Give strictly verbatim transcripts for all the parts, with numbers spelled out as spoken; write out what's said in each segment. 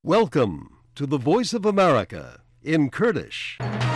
Welcome to the Voice of America in Kurdish.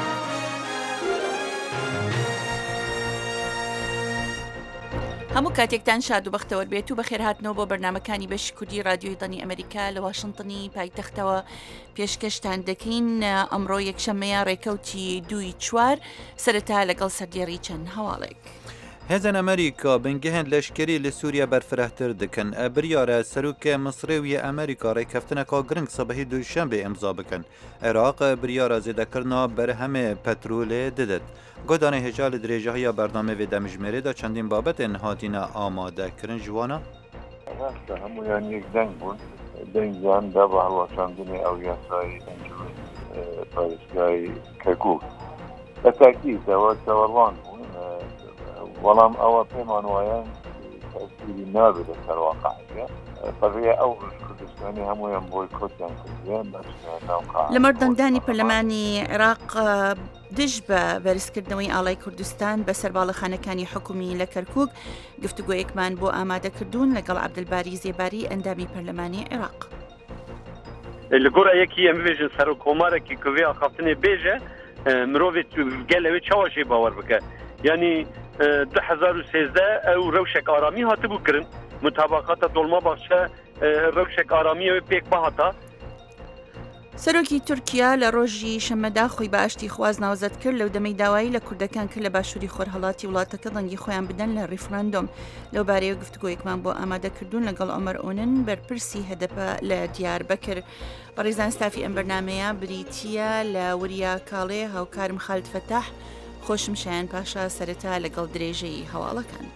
هەموو کاتێکتان شاد و بەختەوە بێت و بەخێر هاتنەوە بۆ بەرنامەکانی بەشی کوردی رادیۆی دەنی ئەمریکا لە واشنتنی پایتەختەوە پێشکەشتان دەکەین. ئەمڕۆ یەکشەممەیە ڕێکەوتی دوی چوار سەرەتا لەگەڵ سەردێڕی چەند هەواڵێک. هێزن ئەمریکا بنگهێن لەشکری لە سووریا بەرفرەتر دکن بریارە سەرۆکە مصرێویە ئەمریکا ڕێکەفتنەکە گرنگ سەبەهی دووشەمبێ ئەمزا بکەن. عێراق بریارە زێدەکردنا بەرهەمێ پەترولێ ددت. گۆدانە هێژا لە درێژەهەیە بەردامەوێ دەمژمێرێدا چەندین بابەتێن هاتینە ئامادەکردن جوانە؟ ڕاستە هەمویان یەک دەنگ بوون. دەنگیان دا بە هەڵوەشاندنی ئەو یاسایی پارێزگای کەرکووک بە تاکیدەوە چاوەڕوان بوون، بەڵام ئەوە پێمان وایە تەسیری نابێت لەسەر واقعیە. بەڕێ ئەو ڕۆژ کوردستانی هەمویان بۆی کۆتیان کردیان لە مەردەنگدانی پەرلەمانی عێراق دژ بە بەرزکردنەوەی ئاڵای کوردستان بە سەرباڵەخانەکانی حکومی لە کەرکووک گفتوگۆیەکمان بۆ ئامادەکردوون لەگەڵ عەبدولباری زێباری ئەندامی پەرلەمانی عێراق. لە گۆرە یەکی ئەم بێژن سەر و کۆمارێکی کوێ ئاخافتنێ بێژە مرۆڤێت گەلەوێ چاوەشێ باوەڕ بکە، یعنی دو هزار و سێزدە ئەو ڕەوشێک ئارامی هاتبوو کردن متابقاتە دڵما باشە ڕەوشێک ئارامیەوە پێک بەهاتە. سەرۆکی تورکیا لە ڕۆژی شەمەدا خۆی بە ئاشتی خواز ناوزەت کرد لەو دەمەی داوایی لە کوردەکان کرد لە باشووری خۆرهەڵاتی وڵاتەکە دەنگی خۆیان بدەن لە ڕیفراندۆم. لەو بارەیە گفتگۆیەکمان بۆ ئامادەکردوون لەگەڵ ئۆمەر ئۆنن بەرپرسی هەدەپە لە دیاربەکر. بەڕێزان ستافی ئەم بەرنامەیە بریتیە لە وریا کاڵێ هاوکارم خالد فەتاح. خۆشم شایان پاشا سەرەتا لەگەڵ درێژەی هەواڵەکان.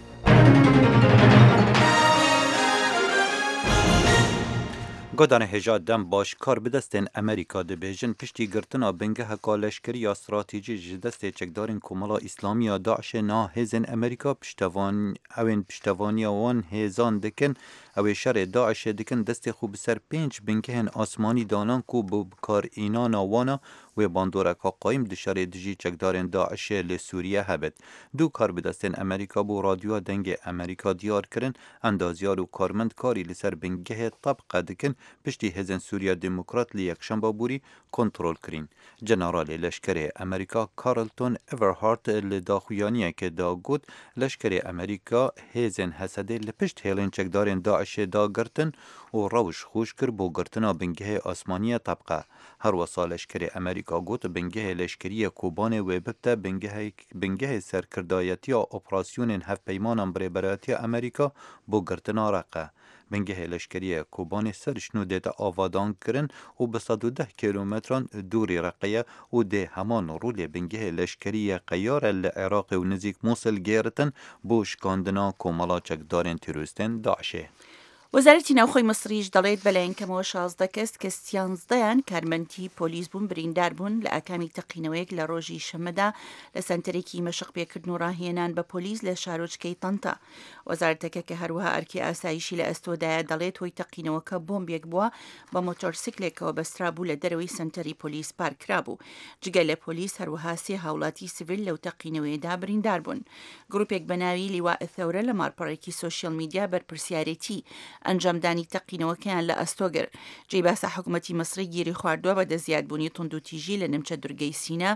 گۆدانە هێژا دەم باشکار بدەستێن ئەمریکا دەبێژن پشتی گرتنا بنگەهەکا لەشکری یا استراتیجی ji destê çekdarên Komala İslamiya Daişê na hêzên Amerîka piştevan ewên piştevaniya wan hêzan dikin ew ê şerê Daişê dikin destê xwe bi ser pênc bingehên asmanî danan ku bi bikarînana wana wê bandoreka qayîm di şerê dijî çekdarên Daişê lê Sûriye hebet. Du kar bi destên Amerîka bû radyoya dengê Amerîka diyar kirin endaziyar û karmend karî li ser bingehê tabqe dikin piştî hêzên Sûriya Demokrat li yekşemba borî kontrol kirîn. Generalê leşkerê Amerîka Carlton Everhart li daxuyaniyekê da got leşkerê Amerîka hêzên Hesedê li pişt hêlên çekdarên Daişê da girtin û rewş xweş kir bۆ girtina bingehê asmaniya tabqe. Her wesa leşkerê Amerîka got bingehê leşkeriyê Kobanê wê bibte bingehê serkirdayetiya operasyonên hevpeymanan birêberatiya Amerîka bۆ girtina Reqe. Bingehê leşkeriyê Kobanê ser şnûdê de avadan kirin û bi sed û deh kîlometran dûrê Reqeye û dê heman rolê bingehê leşkeriyê Qeyare li Iraqê û nizîk Mosul gêritin بۆ şikandina komala çekdarên terorîstên Daişê. وەزارەتی ناوخۆی مەسریش دەڵێت بەلایەنکەمەوە شازدە کەس کە سیانزدەیان کارمەندی پۆلیس بوون بریندار بوون لە ئاکامی تەقینەوەیەک لە ڕۆژی شەمەدا لە سەنتەرێکی مەشق پێکردن و ڕاهێنان بە پۆلیس لە شارۆچکەی تەنتا. وەزارەتەکە کە هەروەها ئەرکی ئاسایشی لە ئەستۆدایە دەڵێت هۆی تەقینەوەکە بۆمبێک بووە بە مۆتۆرسیکلێکەوە بەسترا بوو لە دەرەوەی سەنتەری پۆلیس پارکرا بوو. جگە لە پۆلیس هەروەها سێ هاوڵاتی سیڤیل لەو تەقینەوەیەدا بریندار بوون. گروپێک بەناوی لیوا ئەثەورە لە مارپەڕێکی سۆشیال میدیا بەرپرسیارەتی ئەنجامدانی تەقینەوەکەیان لە ئەستۆگر. جێی باسە حکوومەتی مەسری گیری خواردووە بە دەزیادبوونی توند و تیژی لە نمچە دورگەی سینە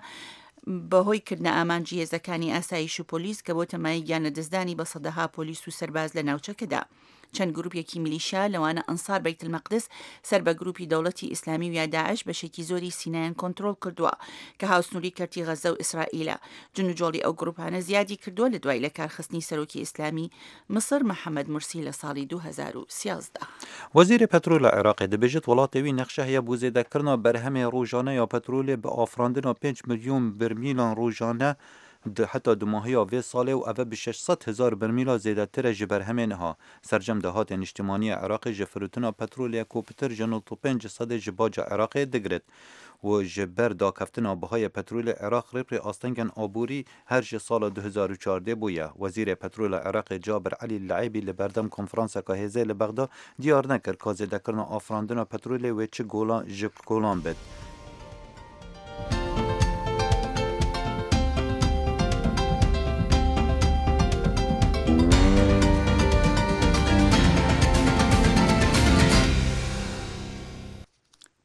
بەهۆی کردنە ئامانجی هێزەکانی ئاسایش و پۆلیس کە بۆ تەمای گیانە دەستدانی بە سەدەها پۆلیس و سەرباز لە ناوچەکەدا. چەند گروپێکی میلیشیا لەوانە ئەنسار بەیت المەقدس سەر بە گروپی دەوڵەتی ئیسلامی و یا داعش بەشێکی زۆری سینایان کۆنتڕۆل کردووە کە هاوسنووری کەرتی غەزە و ئیسرائیلە. جنوجۆڵی ئەو گروپانە زیادی کردووە لە دوای لە کارخستنی سەرۆکی ئیسلامی مصر محەممەد مرسی لە ساڵی دوو هەزار و سیازدە. وەزیرە پەترۆل لە عێراقی دەبێژێت وڵاتەوی نەخشە هەیە بۆ زێدەکردنەوە بەرهەمێ ڕۆژانە یا پەترۆلێ بە ئافراندنەوە پێنج ملیۆن برمیلان ڕۆژانە حتی دماهیا وی ساله و اوه به ششصد هزار برمیل زیادتر جبر همین ها سرجم دهات اجتماعی عراق جفروتنا پترول کوپتر جنوب پنج صد جباج عراق دگرد و جبر دا کفتنا بهای پترول عراق رپر آستنگن آبوری هر ج سال دو هزار و چهارده بویه. وزیر پترول عراق جابر علی لعیبی لبردم کنفرانس که هزه لبغداد دیار نکر که زیادکرنا آفراندنا پترول و چه گولان جب گولان بد.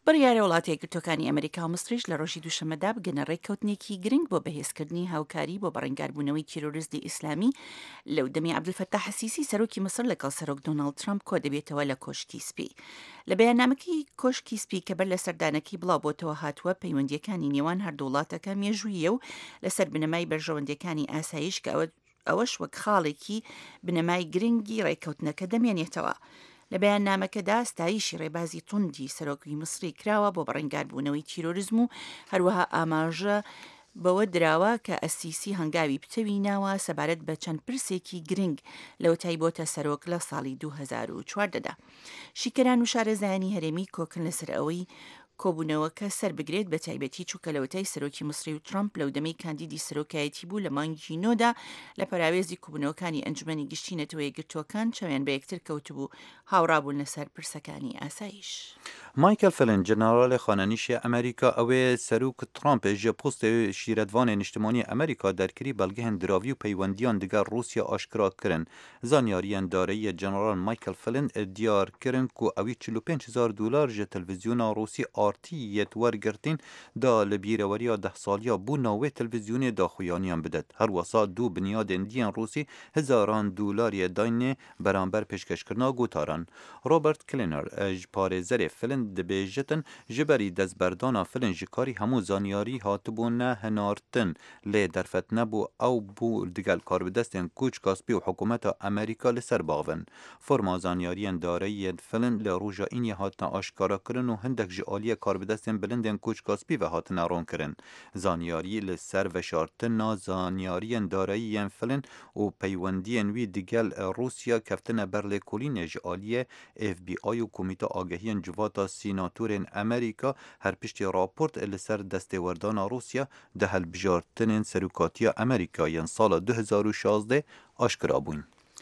بڕیارە وڵاتی یەکگرتووەکانی ئەمریکا و مستریش لە ڕۆژی دووشەمەدا بگەنە ڕێککەوتنێکی گرنگ بۆ بەهێزکردنی هاوکاری بۆ بەڕێنگاربوونەوەی تیرۆریزمی ئیسلامی لەو دەمی عەبدولفەتاح السیسی سەرۆکی مەسر لەگەڵ سەرۆک دۆناڵد ترامپ کۆ دەبێتەوە لە کۆشکی سپی. لە بەیاننامەکەی کۆشکی سپی کە بەر لە سەردانەکەی بڵاوبۆتەوە هاتووە پەیوەندیەکانی نێوان هەردوو وڵاتەکە مێژوویە و لەسەر بنەمای بەرژەوەندەکانی ئاسایش کە ئەوە ئەوەش وەک خاڵێکی بنەمای گرنگی ڕێککەوتنەکە دەمێنێتەوە. لە بەیاننامەکەدا ستایشی ڕێبازی توندی سەرۆکی مصری کراوە بۆ بەڕێنگاربوونەوەی تیرۆریزم و هەروەها ئاماژە بەوە دراوە کە ئەسیسی هەنگاوی پتەوی ناوە سەبارەت بە چەند پرسێکی گرنگ لەوتای بۆتە سەرۆک لە ساڵی دوو هەزار و چواردەدا. شیکەران و شارەزایانی هەرێمی کۆکن لەسەر ئەوەی کۆبوونەوەکە سەر بگرێت بە تایبەتی چووکەلەوەتای سەرۆکی مصری و ترامپ لەو دەمەی کاندیدی سەرۆکایەتی بوو لە مانگی نۆدا لە پەراوێزی کوبوونەوەکانی ئەنجومەنی گشتی نەتەوە یەکگرتووەکان چاویان بە یەکتر کەوتبوو هاوڕابوون لەسەر پرسەکانی ئاسایش. مایکل فلن جنرال خانەنیشی ئەمریکا ئەوێ سەرۆک ترامپ ژە پۆستە شیرەتوانێ نیشتمانی ئەمریکا دەرکری بەڵگەهێن دراوی و پەیوەندیان دەگەڵ رووسیا ئاشکرا کردن. زانیاریان دارەیە جنرال مایکل فلن دیار کردن کو ئەوی چل و پێنج هزار دلار ژە تەلڤیزیۆنا رووسی آرتی یەت وەرگرتین دا لە بیرەوەریە ده ساڵیا بوو ناوێ تەلڤیزیۆنێ داخویانیان بدەت. هەروەسا دوو بنیادên دیان رووسی هزاران دلاریە داینێ بەرامبەر پێشکەشکردنا گوتاران. رۆبرت کلینەر پارێزەرێ فلن دەبێژتن ji berî destberdana filin ji karî hemû zanyarî hatibû nehinartin lê derfet nebû ew bû digel karbidestên kûç gaspî û hikûmeta Amerîka li ser bavin. Forma zanyariyên dareyên filin li roja îniyê hatine aşkarakirin û hindek ji aliyê karbidestên bilindên kûç gaspî ve hatine ronkirin. Zanyarî li ser veşartina zanyariyên dareyên filin û peywendiyên wî digel Rûsya keftine ber lêkolînê ji aliyê F B I û Komîta Agehiyên Civata Sînatûrên Amerîka her piştî raport li ser destêwerdana Rûsya di helbijartinên serokatiya Amerîkayên sala du hezar û şazdeh aşkira bûn.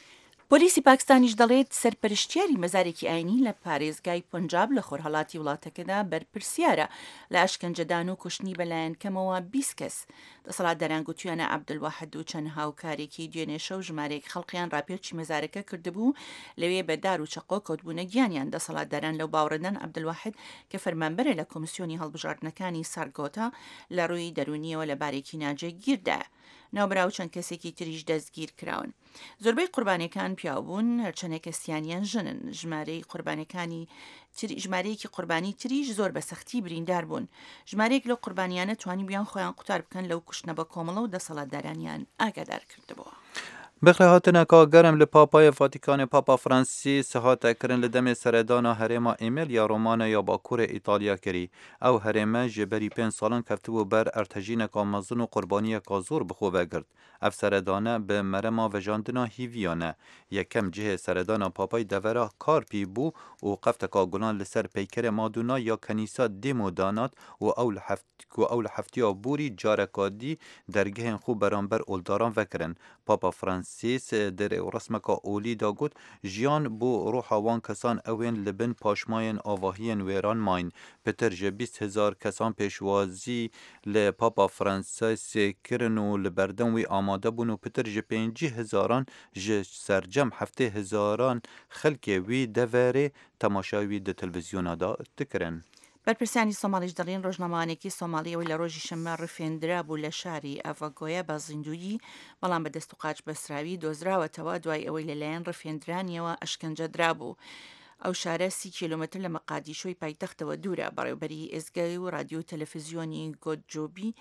پۆلیسی پاکستانیش دەڵێت سەرپەرشتیاری مەزارێکی ئاینی لە پارێزگای پەنجاب لە خۆرهەڵاتی وڵاتەکەدا بەرپرسیارە لە ئەشکەنجەدان و کوشتنی بەلایەن کەمەوە بیست کەس. دەسەڵاتداران گوتویانە عەبدولواحید و چەند هاوکارێکی دوێنێشە و ژمارەیەک خەڵقیان ڕاپێچی مەزارەکە کردبوو لەوێ بە دار و چەقۆ کەوتبوونە گیانیان. دەسەڵاتداران لەو باوەڕدان عەبدولواحید کە فەرمانبەرە لە کۆمیسیۆنی هەڵبژاردنەکانی سارگۆتا لە ڕووی دەرونیەوە لە بارێکی ناجێ گیردایە. ناوبراو چەند کەسێکی تریش دەستگیر کراون. زۆربەی قوربانیەکان پیاوبوون، هەرچەندێک کەسیانیان ژنن. ژمارەی قوربانیەکانی ژمارەیەکی قوربانی تریش زۆر بە سەختی بریندار بوون. ژمارەیەک لەو قوربانیانە توانی بیان خۆیان قوتار بکەن لەو کوشتنە بە کۆمەڵە و دەسەڵاتدارانیان ئاگادار کردبووە. بخره هاتنه که گرم لپاپای فاتیکان پاپا فرانسیس هاته کرن لدم سردانا هرما ایمیل یا رومانه یا باکور ایتالیا کری او هرمه جبری پین سالان کفتبو بر ارتجین که مزن و قربانی که زور بخوبه گرد. اف سردانه به مرما و جاندنا هیویانه یکم جه سردانا پاپای دورا کار پی بو و قفت که گلان لسر پیکر مادونا یا کنیسا دیمو دانات و اول هفت و اول هفتیا بوری جارکادی درگه خوب برانبر اولداران وکرن. پاپا فرانسیس در رسمکا اولی دا گوت جیان بو روح وان کسان اوین لبن پاشماین آواهین ویران ماین. پتر جه بیست هزار کسان پیشوازی لپاپا فرانسیس کرن و لبردن وی آماده بون و پتر جه پینجی هزاران جه سرجم هفته هزاران خلک وی دوره تماشاوی ده تلویزیون دا تکرن. بەرپرسانی سۆمالیش دەڵێن ڕۆژنامەوانێکی سۆمالیەوەی لە ڕۆژی شەممە ڕفێندرا بوو لە شاری ئەڤەگۆیە بە زیندویی بەڵام بە دەست و قاچ بەسراوی دۆزراوەتەوە دوای ئەوەی لەلایەن ڕفێندرانیەوە ئەشکەنجەدرا بوو. ئەو شارە سی کیلۆمەتر لە مەقادیشۆی پایتەختەوە دوورە. بەڕێوەبەری ئێزگای و رادیۆ و تەلەڤیزیۆنی گۆتجۆبی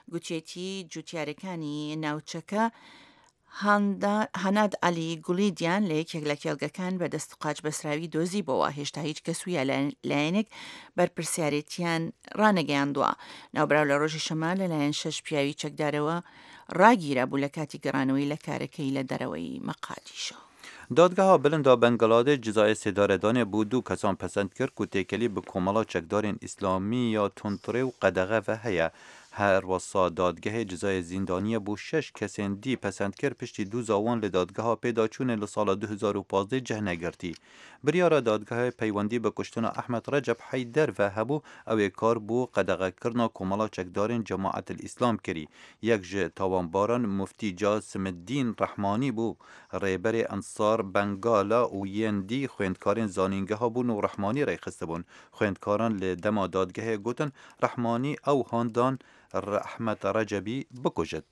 گوتێتی جوتیارەکانی ناوچەکە هەناد عەلی گوڵیدیان لە یەکێک لە کێڵگەکان بە دەست و قاچ بەسراوی دۆزی بۆەوە. هێشتا هیچ کەسویە لایەنێک بەرپرسیارەتیان ڕانەگەیاندووە. ناوبراو لە ڕۆژی شەمە لەلایەن شەش پیاوی چەکدارەوە ڕاگیرە بوو لە کاتی گەڕانەوەی لە کارەکەی لە دەرەوەی مەقادیشە. دادگاه بلندا بنگلادش جزای سداردان بود دو کسان پسند کرد که تکلی به کمالا چکدارین اسلامی یا تونتره و قدغه و هیا هەروەسا دادگەهê cezayê zîndaniyê bû şeş kesên dî pesend kir piştî du zawan li dadgeha pêdaçûnê li sala du hezar û panzdeh cih negirtî. Biryara dadgehê peywendî bi kuştina Ehmed Recep Heyder ve hebû ew ê kar bû qedexekirina komala çekdarên Cemaetil İslam kirî. Yek ji tawanbaran Muftî Casimiddîn Rehmanî bû rêberê Ensar Bengala û yên dî xwendkarên zanîngeha bûn û Rehmanî rêxistibûn. Xwendkaran li dema dadgehê gotin Rehmanî ew handan Ehmed Recepî bikujit.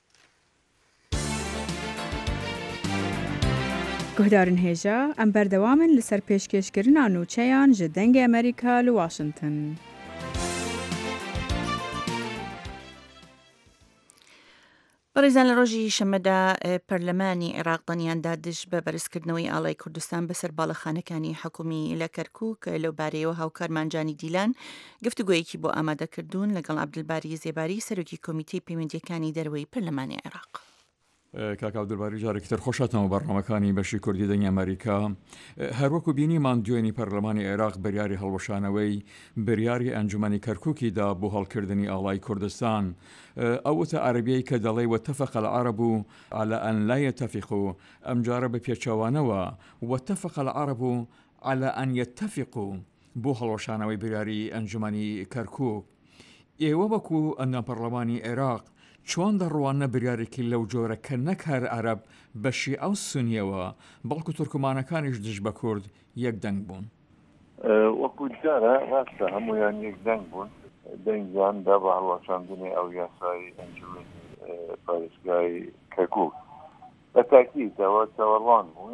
Guhdarên hêja em berdewamin li ser pêşkêşkirina nûçeyan ji dengê Amerîka li Washington. بەڕێزان لە ڕۆژی شەمەدا پەرلەمانی عێراق دڵنیاندا دژ بە بەرزکردنەوەی ئاڵای کوردستان بەسەر باڵەخانەکانی حکومی لە کەرکووک لەو بارەیەوە هاوکارمانجانی دیلان گفتوگۆیەکی بۆ ئامادەکردوون لەگەڵ عەبدولباری زێباری سەرۆکی کۆمیتەی پەیوەندیەکانی دەرەوەی پەرلەمانی عێراق. کاک عەبدولباری جارێکی تر خۆشاتەوە بەڕنامەکانی بەشی کوردی دەنگی ئەمریکا. هەروەکو بینیمان دوێنی پەرلەمانی عێراق بریاری هەڵوەشانەوەی بریاری ئەنجومەنی کەرکووکیدا بۆ هەڵکردنی ئاڵای کوردستان. ئەو وتە عەرەبیەی کە دەڵێ واتفق العرب على أن لا يتفقوا ئەم جارە بە پێچەوانەوە واتفق العرب على أن يتفقوا بۆ هەڵوەشانەوەی بریاری ئەنجومەنی کەرکووک. ئێوە وەکو ئەندام پەرلەمانی عێراق چۆن دەڕوانە بریارێکی لەو جۆرە کە نەک هەر عەرەب بەشی ئەو سونیەوە بەڵکو تورکمانەکانیش دژ بە کورد یەک دەنگ بوون؟ وەکو جارە ڕاستە هەمویان یەک دەنگ بوون دەنگیان دا بە هەڵوەشاندنی ئەو یاسای ئەنجومەنی پارێزگای کەرکووک بە تاکیدەوە چاوەڕوان بوون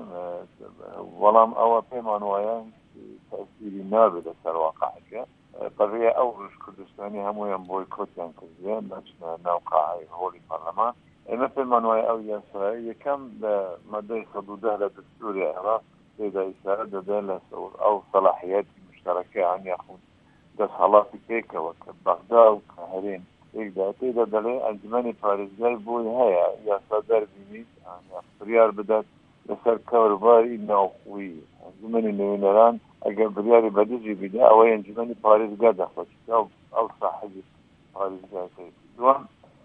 بەڵام ئەوە پێمان وایە تەسیری نابێت لەسەر واقعەکە بەڕێ ئەو ڕژ کوردستانی هەمویان بۆی کۆتیان کردیان ناچنە ناو قاعەی هۆڵی پەرلەمان. ئێمە پێمان وایە ئەو یاسای یەکەم لە مادەی سەد و دە لە دەستوری عێراق تێدا ئیشارە دەدەن لە ئەو سەلاحیەتی مشتەرەکەیان یاخود دەستهەڵاتی پێکەوە کە بەغدا و کە هەرێم یەکدا تێدا دەڵێ ئەنجومەنی پارێزگای بۆی هەیە یاسا دەربینیت بڕیار بدات لەسەر کاروباری ناوخۆیی ئەنجومەنی نوێنەران ئەگەر بریاری بەدژی بیدا ئەوەی ئەنجومەنی پارێزگا دەخۆت ئەو صاحبی پارێزگاکەی دووەم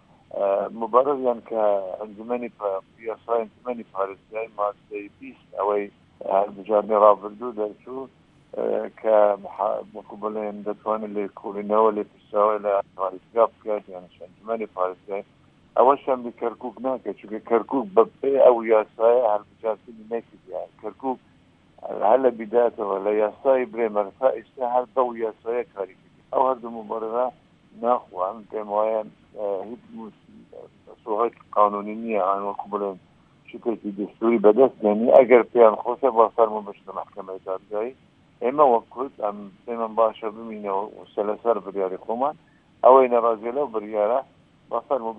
مبارەزیان کە ئەنجومەنی یاسای ئەنجومەنی پارێزگای مادەی بیست ئەوەی بجارنی ڕابردوو دەرچوو کە وەکو بڵێن دەتوانێت لێ کوڵینەوە لێ پرساوە لە پارێزگا بکات یان ئەنجومەنی پارێزگای ئەوەشان بە کەرکووک ناکەت چونکە کەرکووک بەپێ ئەو یاسایە هەڵبژاردننی نەکردیان کەرکووک هەر لە بیداتەوە لە یاسای برێمەرتا ئێستا هەر بەو یاسایە کاری کردی ئەو هەردوو مبارەزە ناخوان پێم وایە هیچ سوغەت قانونی نییە ئان وەکو بڵێن شتێکی دەستوری بەدەست دێنی ئەگەر پێیان خۆشە با فەرمو بچنە مەحکەمەی دادگایی ئێمە وەک کورد ئەم پێمان باشە بمینەوە وسە لەسەر بریاری خۆمان ئەوەی نەڕازیە لەو بریارە با فەرمو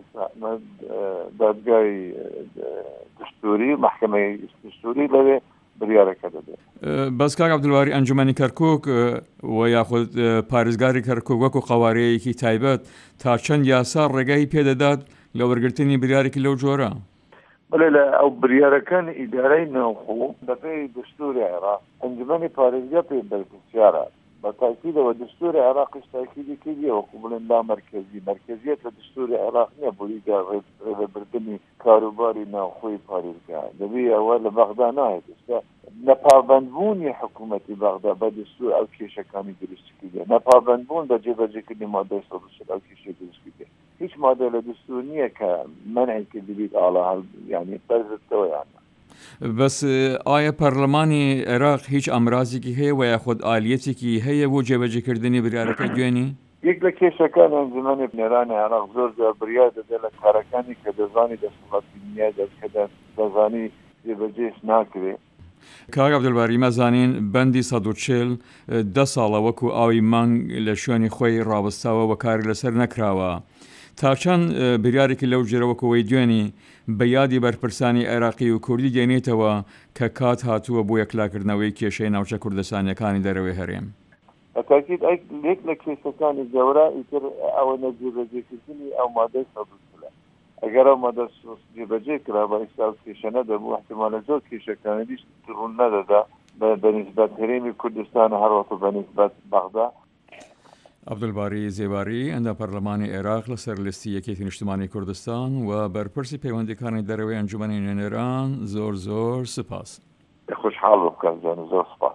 دادگای دستوری محکەمەی دستوری لەوێ بریارەکە دەدێت. بەس کاک عەبدولباری ئەنجومەنی کەرکووک و یاخود پارێزگاری کەرکووک وەکو قەوارەیەکی تایبەت تا چەند یاسا ڕێگای پێدەدات لە وەرگرتنی بریارێکی لەو جۆرە؟ بەڵێ لە ئەو بریارەکانی ئیدارەی ناوخۆ بەپێی دستوری عێراق ئەنجومەنی پارێزگا پێ بەرپرسیارە بە تاکیدەوە دستوری عێراقیش تاکیدی کردیە وەکو بڵێن لا مەرکەزی مەرکەزیەت لە دستوری عێراق نییە بۆ ڕێبردنی کاروباری ناوخۆی پارێزگا دەبێ ئەوە لە بەغدا نایێت ئێستا نەپابەندبوونی حکوومەتی بەغدا بە دستور ئەو کێشەکانی دروست کردێ نەپابەندبوون بە جێبەجێکردنی مادەی سەد و شەد ئەو کێشەی دروست کردێ هیچ مادە لە دستور نییە کە منعی کردبیت ئاڵا یعنی بەرزتەوە یانە. بەس ئایا پەرلەمانی عێراق هیچ ئەمرازێکی هەیە و یاخود ئالیەتێکی هەیە بۆ جێبەجێکردنی بریارەکە دوێنی؟ یەک لە کێشەکان ئەنجومەنی بنێرانی عێراق زۆر جار بریار دەدێت لە کارەکانی کە دەزانی دەسەڵاتی دنیا کە دەزانی جێبەجێش ناکرێت. کاک عەبدولباری مەزانین بەندی سەد و چێل دە ساڵە وەکو ئاوی مانگ لە شوێنی خۆی ڕاوەستاوە و کاری لەسەر نەکراوە. تا چەند بریارێکی لەو جێرەوەکەوەی دوێنی بە یادی بەرپرسانی عێراقی و کوردی دێنێتەوە کە کات هاتووە بۆ یەکلاکردنەوەی کێشەی ناوچە کوردستانیەکانی دەرەوەی هەرێم. بەتاکید یەک لە کێشەکانی گەورە ئیتر ئەوە نەجێبەجێکردنی ئەو مادەی سەد و چێلە ئەگەر ئەو مادە جێبەجێ کرا بە ئێستا کێشە نەدەبوو احتیمالە زۆر کێشەکانی دیش ڕوون نەدەدا بە نسبەت هەرێمی کوردستان هەروەکو بە نسبەت بەغدا عەبدولباری زێواری ئەندە پەرلەمانی عێراق لەسەر لیستی یەکێتی نیشتیمانی کوردستان و بەرپرسی پەیوەندیەکانی دەرەوەی ئەنجومەنی نوێنەران زۆر زۆر سپاس. خوشحاڵ بکەم زۆر سپاس.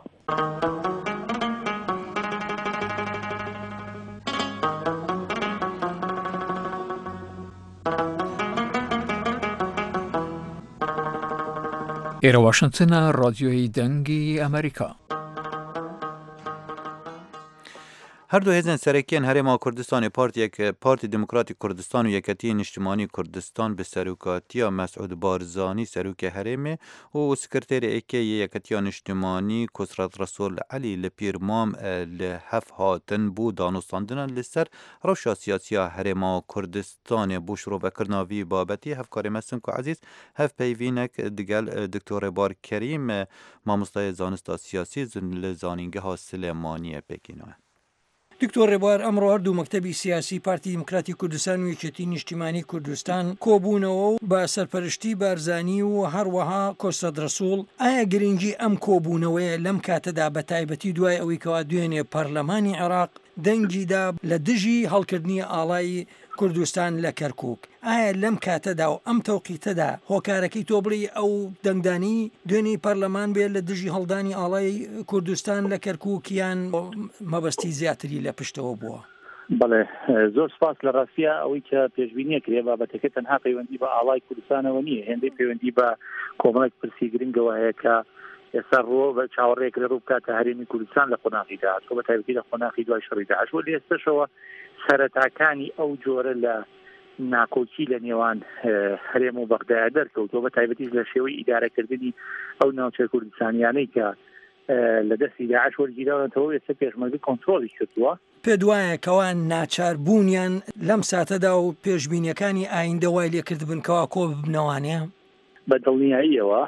ئێرە واشنگتنە ڕادیۆی دەنگی ئەمریکا. هەردوو هێزن سەرەکیان هەرێما کوردستانی پارتیەک پارتی دموکراتی کوردستان و یەکەتی نیشتیمانی کوردستان بە سەرۆکاتیە مەسعود بارزانی سەرۆکە هەرێمێ و سکرتێری ئێکەی یەکەتیا نیشتیمانی کوسرات ڕەسوول عەلی لە پیرمام لە هەف هاتن بوو دانوستاندنە لەسەر ڕەوشا سیاسیە هەرێما کوردستانê بۆ شرۆڤەکردنا vî babetî hevkarê me Simko Ezîz hev peyvînek digel Diktorê Barkerîm mamostaya zanista siyasî li zanîngeha Silêmaniyê Pêkînê. دکتۆر ڕێبوار ئەمڕۆ هەردوو مەکتەبی سیاسی پارتی دیموکراتی کوردستان و یەکێتی نیشتیمانی کوردستان کۆبوونەوە و بە سەرپەرشتی بارزانی و هەروەها کۆسرات ڕەسوول ئایا گرنگی ئەم کۆبوونەوەیە لەم کاتەدا بە تایبەتی دوای ئەوەی کەوا دوێنێ پەرلەمانی عێراق دەنگیدا لە دژی هەڵکردنی ئاڵای کوردستان لە کەرکووک ئایا لەم کاتەدا و ئەم تەوقیتەدا هۆکارەکەی تۆ بڵی ئەو دەنگدانی دوێنێ پەرلەمان بێت لە دژی هەڵدانی ئاڵای کوردستان لە کەرکووکیان مەبەستی زیاتری لە پشتەوە بووە؟ بەڵێ زۆر سپاس لە ڕاستیە ئەوەی کە پێشبینیە کرێ بابەتەکە تەنها پەیوەندی بە ئاڵای کوردستانەوە نییە، هێندەی پەیوەندی بە کۆمەڵێک پرسی گرنگەوە هەیە کە ئێستا ڕۆ بە چاوەڕێک لە ڕوو بکاتە هەرێمی کوردستان لە قۆناغیدا چۆ بە تایبەتی لە قۆناغی دوای شەڕی داعش و لێستەشەوە سەرەتاکانی ئەو جۆرە لە ناکۆچی لە نێوان هەرێم و بەغدایە دەرکەوتەوە بە تایبەتیش لە شێوەی ئیدارەکردنی ئەو ناوچە کوردستانیانەی کە لە دەستی داعش وەرگیراونەتەوە ئێستا پێشمەرگی کۆنتڕۆڵی کردووە. پێ دوایە کەوا ناچاربوونیان لەم ساتەدا و پێشبینیەکانی ئایندە وای لێکرد بن کەوا کۆ ببنەوانەیە بە دڵنیاییەوە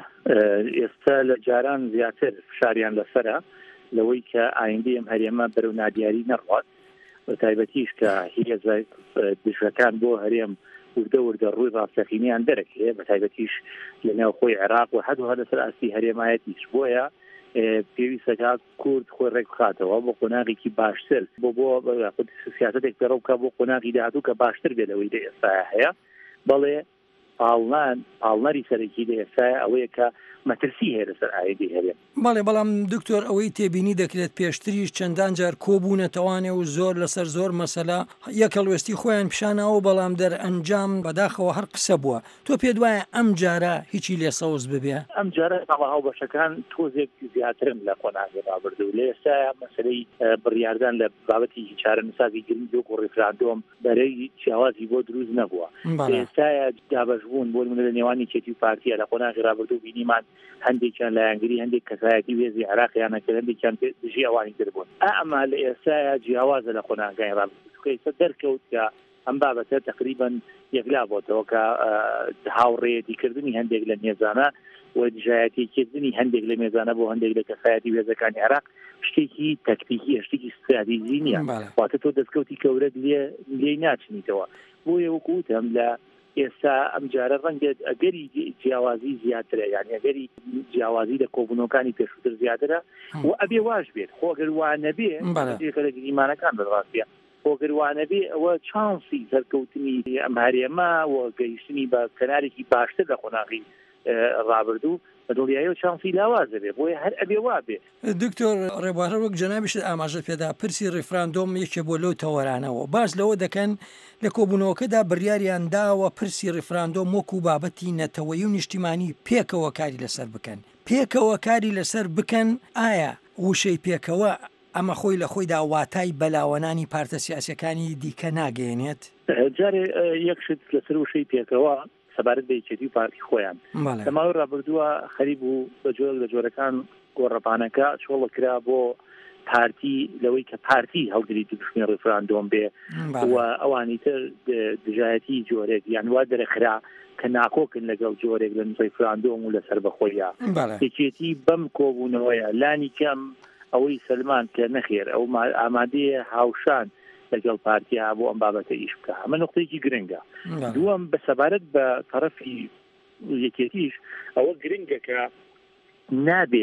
ئێستا لە جاران زیاتر فشاریان لەسرە لەوەی کە ئایندەی ئەم هەرێمە بەرەو نادیاری نەڕوات بە تایبەتیش کە هێزە دژەکان بۆ هەرێم وردە وردە ڕووی ڕاستەقینیان دەرەکێ بە تایبەتیش لە نێو خۆی عێراق و هەدووها لەسەر ئاستی هەرێمایەتیش بۆیە پێویستەکە کورد خۆی ڕێک بخاتەوە بۆ قۆناغێکی باشتر بۆ بۆ سیاسەتێک پێڕە بکە بۆ قۆناغی داهاتوو کە باشتر بێت لەوەی لە ئێستا هەیە. بەڵێ پاڵنان پاڵنەری سەرەکی لە ئێستاە ئەوەیە کە مەترسی هەیە لەسەر ئایندی هەرێم. بەڵێ بەڵام دکتۆر ئەوەی تێبینی دەکرێت پێشتریش چەندان جار کۆبوونەتەوانێ و زۆر لەسەر زۆر مەسەلا یەکەڵوێستی خۆیان پیشانەوە بەڵام دەرئەنجام بەداخەوە هەر قسە بووە. تۆ پێ دوایە ئەم جارە هیچی لێسەوز ببێ؟ ئەم جارە هاو بەشەکان تۆزێک زیاترن لە قۆناغی ڕابردوو لە ئێستا مەسەلەی بڕیاردان لە بابەتی چارە نووسازی گرنگ و ڕێفراندۆم بەرەی جیاوازی بۆ دروست نەبووە. ئێستاە دابەشبوون بۆ لە نێوانی کێتی و پارتیە لە قۆناغی ڕابردوو بینیمان هەندێکیان لایەنگری هەندێک کەسایەتی وێزی عراقیانەکە هەندێکیان دژی ئەوانی تربوون ئەمە لە ئێستاە جیاوازە لە قۆناغای ڕابردووکەیسە دەرکەوت کە ئەم بابەتە تقریبا یەکلا بۆتەوە کە هاوڕێیەتیکردنی هەندێک لە مێزانە و دژایەتیکردنی هەندێک لە مێزانە بۆ هەندێک لە کەسایەتی وێزەکانی عراق شتێکی تەکتیکی شتێکی استراتیژی نییە واتە تۆ دەستکەوتی کەورەت لێ لێی ناچنیتەوە بۆیە وەکوتم لە ئێستا ئەم جارە ڕەنگێت ئەگەری جیاوازی زیاترە یعنی ئەگەری جیاوازی لە کۆبوونەکانی پێشووتر زیاترە و ئەبێ واش بێت خۆگەروانە بێ لە گریمانەکان بەڕاستیە خۆگەروانە بێ ئەوە چانسی سەرکەوتنی ئەم هەرێمە و گەیشتنی بە کەنارێکی باشتر لە قۆناغی ڕابردوو بەدڵیایە و چانسی لاوازە بێ بۆیە هەر ئەبێ وا بێ. دکتۆر ڕێبوار وەک جەنابیشت ئاماژە پێدا پرسی ڕێفراندۆم یەکێ بۆ لەو تەوەرانەوە باز لەوە دەکەن لە کۆبوونەوەکەدا بڕیاریان داوە پرسی ڕێفراندۆم وەکو بابەتی نەتەوەیی و نیشتیمانی پێکەوە کاری لەسەر بکەن پێکەوە کاری لەسەر بکەن ئایا وشەی پێکەوە ئەمە خۆی لە خۆیدا واتای بەلاوەنانی پارتە سیاسەکانی دیکە ناگەێنێت؟ جارێ یەکشت لەسەر وشەی پێکەوە سەبارەت بە یەکێتی و پارتی خۆیان لەماوەی ڕابردووە خەریب و بە جۆر لە جۆرەکان گۆڕەپانەکە چۆڵەکرا بۆ پارتی لەوەی کە پارتی هەڵگری دوشمێ ڕێفراندۆم بێ و ئەوانی تر دژایەتی جۆرێک یان وا دەرەخرا کە ناکۆکن لەگەڵ جۆرێک لە ڕێفراندۆم و لەسەر بەخۆیە یەکێتی بەم کۆبوونەوەیە لانی کەم ئەوەی سلمان کە نەخێر ئەو ئامادەیە هاوشان لەگەڵ پارتیا بۆ ئەم بابەتە ئیش بکە ئەمە نقطەیەکی گرنگە. دووەم بە سەبارەت بە تەرەفی یەکێتیش ئەوە گرنگە کە نابێ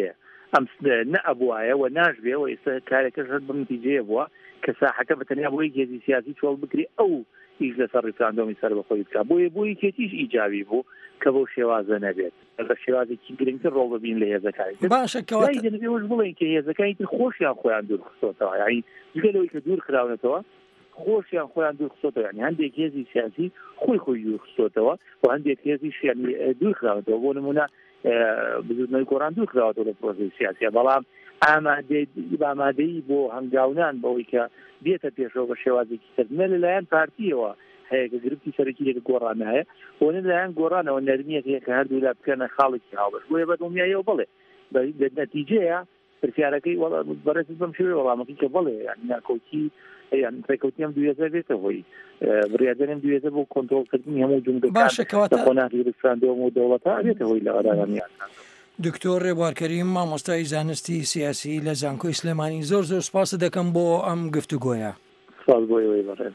ئەم نەبووایە و ناژبێ و ئێستا کارێکەش بنتیجەیە بووە کە ساحەکە بەتەنیا بۆی هێزی سیاسی چۆڵ بکری ئەو ئیش لەسەر ڕیفراندۆمی سەر بەخۆی بکە بۆیە بۆی کێتیش ئیجابی بوو کە بۆ شێوازە نەبێت بە شێوازێکی گرنگتر ڕۆڵ ببین لە هێزەکانی باشە کەواتە دەبێت بڵێن کە هێزەکانی تر خۆشیان خۆیان دوور خستۆتەوە یعنی جگەلەوەی کە دوور خراونەتەوە خۆشیان خۆیان دوور خستۆتەوە یعنی هەندێک هێزی سیاسی خۆی خۆی دوور خستۆتەوە و هەندێک هێزیشیان دوور خراونەتەوە بۆ نمونە بزودنەوەی گۆڕان دوور خراوەتەوە لە پرۆسەی سیاسیە بەڵام ئامادەی بۆ هەنگاونان بەوەی کە بێتە پێشەوە بە شێوازێکی تر نە لەلایەن پارتیەوە هەیە کە گرفتی سەرەکی لێک گۆڕان هەیە بۆ نە لەلایەن گۆڕانەوە نەرمیەک هەیە کە هەردوو لا بکەنە خاڵێکی هاوبەش بۆیە بەدڵنیاییەوە بڵێ نەتیجەیە پرسیارەکەی بەڕێز بەم شێوەیە وەڵامەکەی کە بڵێ یعنی ناکەوتی یان ڕێکەوتیم دوێزە بێتە هۆی بڕیادەرم دوێزە بۆ کۆنتڕۆڵکردنی هەموو جملەکان لە خۆناغی ڕیفراندۆم و دەوڵەتە بێتە هۆی لە ئەداگانیان. دکتۆر ڕێبوارکەریم مامۆستای زانستی سیاسی لە زانکۆی سلێمانی زۆر زۆر سپاس دەکەم بۆ ئەم گفتوگۆیە. سپاس بۆ ئێوەی بەڕێز.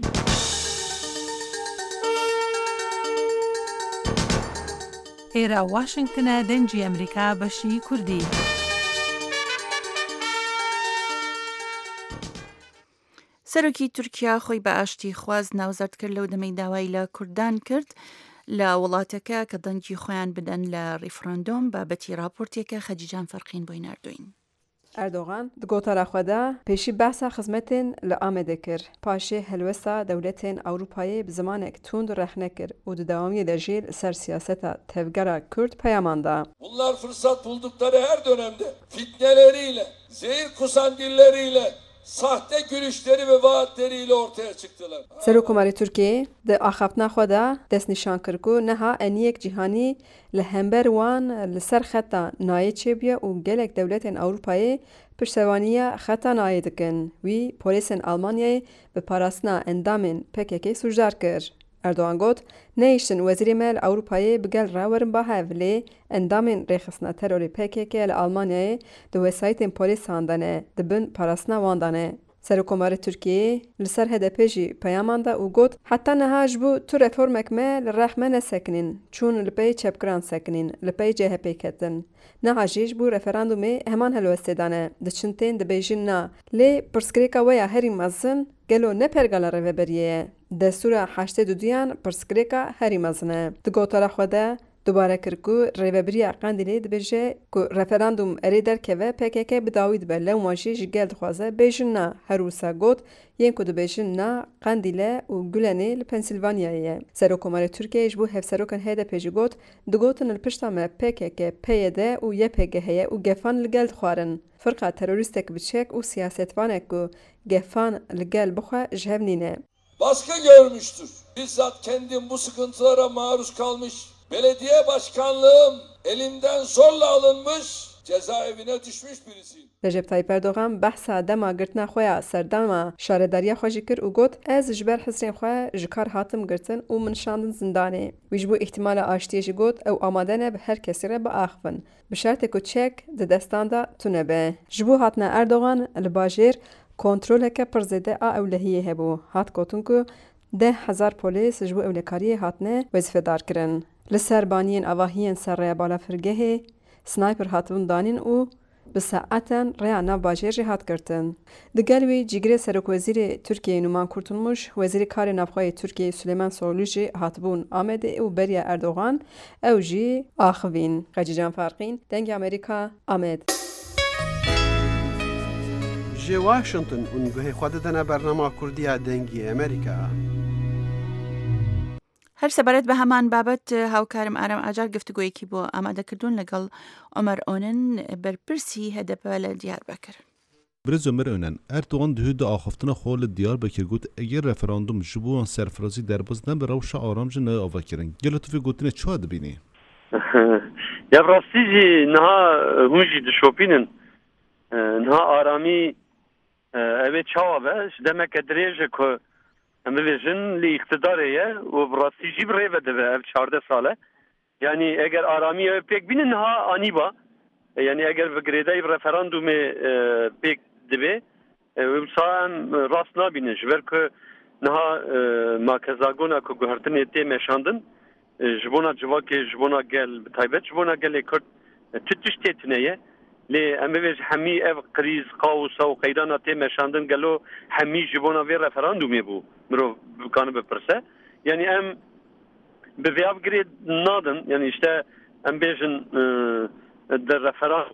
ئێرە واشنگتنە دەنگی ئەمریکا بەشی کوردی. سەرۆکی تورکیا خۆی بە ئاشتی خواز ناوزەرد کرد لەو دەمەی داوای لە کوردان کرد لە وڵاتەکە کە دەنگی خۆیان بدەن لە ڕیفراندۆم بابەتی راپۆرتێکە خەجیجان فەرقین بۆی نردوین. ئەردۆغان دگۆتەرە خۆدا پێشی باسا خزمەتên li Amedê kir paşê helwesta dewletên Ewropayê bi zimanek tund rexne kir û di dewamiyê de jî li ser siyaseta tevgera Kurd peyaman da. Bunlar fırsat buldukları her dönemde fitneleriyle, zehir kusan dilleriyle, sahte gülüşleri ve vaatleriyle ortaya çıktılar. Serokkomarê Tirkiyeyê di axaftina xwe de destnîşan kir ku neha eniyek cîhanî li hember wan li ser xeta nayê çêbûye û gelek dewletên Ewropayê piştevaniya xeta nayê dikin. Wî polîsên Almanyayê bi parastina endamên P K K sûcdar kir. Erdogan got, nehîştin wezîrê me li Ewropayê bi gel rawerin bahev lê endamên rêxistina terorê P K K li Almanyayê di wesayetên polîsan de ne dibin parastina wan de ne. Serokkomarê Tirkiyeyê li ser H D P jî peyaman da û got heta niha ji bo tu reformek me li rex me nesekinîn çûn li pey çepkiran sekinîn li pey C H P ketin. Niha jî ji bo referandûmê heman helwestê de ne diçin tên dibêjin na lê pirsgirêka we ya herî mezin gelo ne pergala rêveberiyê ye. Destûra heştê û duyan pirsgirêka herî mezin e. Di gotara xwe de dubare kir ku rêveberiya Qandîlê dibêje ku referandûm erê derkeve P K K bi dawî dibe lewma jî ji gel dixwaze bêjin na her wisa got yên ku dibêjin na Qandîle û Gulenê li Pensilvanyayê ye. Serokkomarê Tirkiyeyê ji bo hevserokên H D P jî got digotin li pişta me P K K, P Y D û Y P G heye û gefan li gel dixwarin. Firqa terorîstek biçek û siyasetvanek ku gefan li gel bixwe ji hev nîne. Baskı görmüştür. Bizzat kendim bu sıkıntılara maruz kalmış. Belediye başkanlığım elimden zorla alınmış, cezaevine düşmüş birisiyim. Recep Tayyip Erdogan behsa dema girtina xwe ya serdema şaredariya xwe jî kir û got ez ji ber hizrên xwe ji kar hatim girtin û min şandin zindanê. Wî ji bo îhtimala aştiyê jî got ew amade ne bi her kesî re biaxivin. Bi şertê ku çek di destan da tunebe. Ji bo hatina Erdogan li bajêr kontroleke pir zêde a ewlehiyê hebû. Hat gotin ku deh hezar polîs ji bo ewlekariyê hatine wezîfedar kirin. Li ser baniyên avahiyên serraya balafirgehê snayper hatibûn danîn û bi saetan rêya nav bajêr jî hat girtin. Di gel wî cîgirê Serokwezîrê Tirkiyeyê Numan Kurtulmuş, Wezîrê Karê Navxwayê Tirkiyeyê Süleyman Soylu jî hatibûn Amedê û beriya Erdogan ew jî axivîn. Xecican Farqîn, Dengê Amerîka, Amed. Ji Washington û guhê xwe didine bernama Kurdiya Dengê Amerîka. هەر سەبارەت بە هەمان بابەت هاوکارم ئارام ئاجار گفتوگۆیەکی بۆ ئامادەکردوون لەگەڵ عومەر ئۆنن بەرپرسی هەدەپە لە دیاربەکر. برز عمر ئۆنن Erdogan di hûda axaftina xwe li Diyarbekir got eger referandum ji bo wan serfirazî derbas ne bi rewşa aram jî neavakirin. Gelo tu vê gotinê çi dibînî? Ya rastî jî niha hûn jî dişopînin niha aramî ev ê çawa be ji demeke dirêj ku em bibêjin li îqtidarê ye û bi rastî jî bi rêve dibe ev çardeh sal e. Yani eger aramî ew pêk bînin niha anîba yani eger bi girêdayî referandumê pêk dibe wisa em rast nabînin ji ber ku niha makezagona ku guhertinê tê meşandin ji bona civakê ji bona gel bi taybet ji bona gelê Kurd ti tiştê tune ye لێ ئەمە بێژ هەمی ئەv قریز قاوسە و قەیرانە تێمەشاندن گەلۆ هەمی ji بۆ vê referandumê bû mirov bikane bipirse yani em bi vê girê nadin yani işte em bêjin de referandum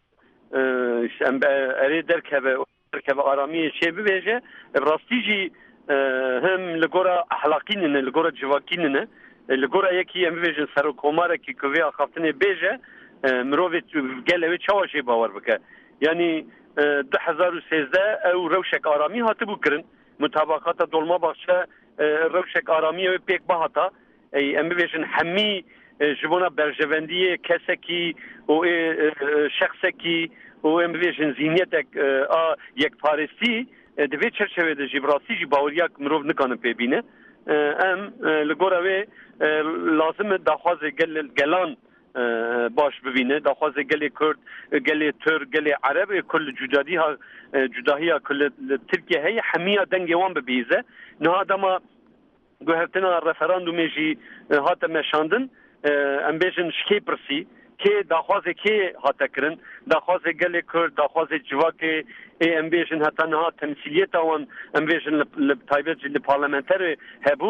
em erê derkeve derkeve aramiyê çê bibêje rastî jî hem li gora ehlaqînine li gora civakînine li gora yekî em bêjin serokkomarekî ku vê axaftinê bêje mirovê gelê wê çawa jê bawer bike yani du hezar û sêzde ew rewşek aramî hatibû kirin mutabaqata Dolmabahçe rewşek aramiyê wê pêk bihata em bibêjin hemî ji bona berjevendiyê kesekî û şexsekî û em bibêjin zîniyetek a yekparêstî di vê çerçevê de jî bi rastî jî baweriya mirov nikanin pêbîne em li gora wê lazim e daxwazê gelan baş bibîne daxwazê gelê Kurd gelê Türk gelê Ereb kul cudadiya cudahiya kul Tirkiye heye hemiya dengê wan bibîze niha dema guhevtina referandumê jî hate meşandin em bêjin ji kê pirsî kê daxwazê kê hate kirin daxwazê gelê Kurd daxwazê civakê ê em bêjin heta niha temsîliyeta wan em bêjin li taybet jî li parlamenterê hebû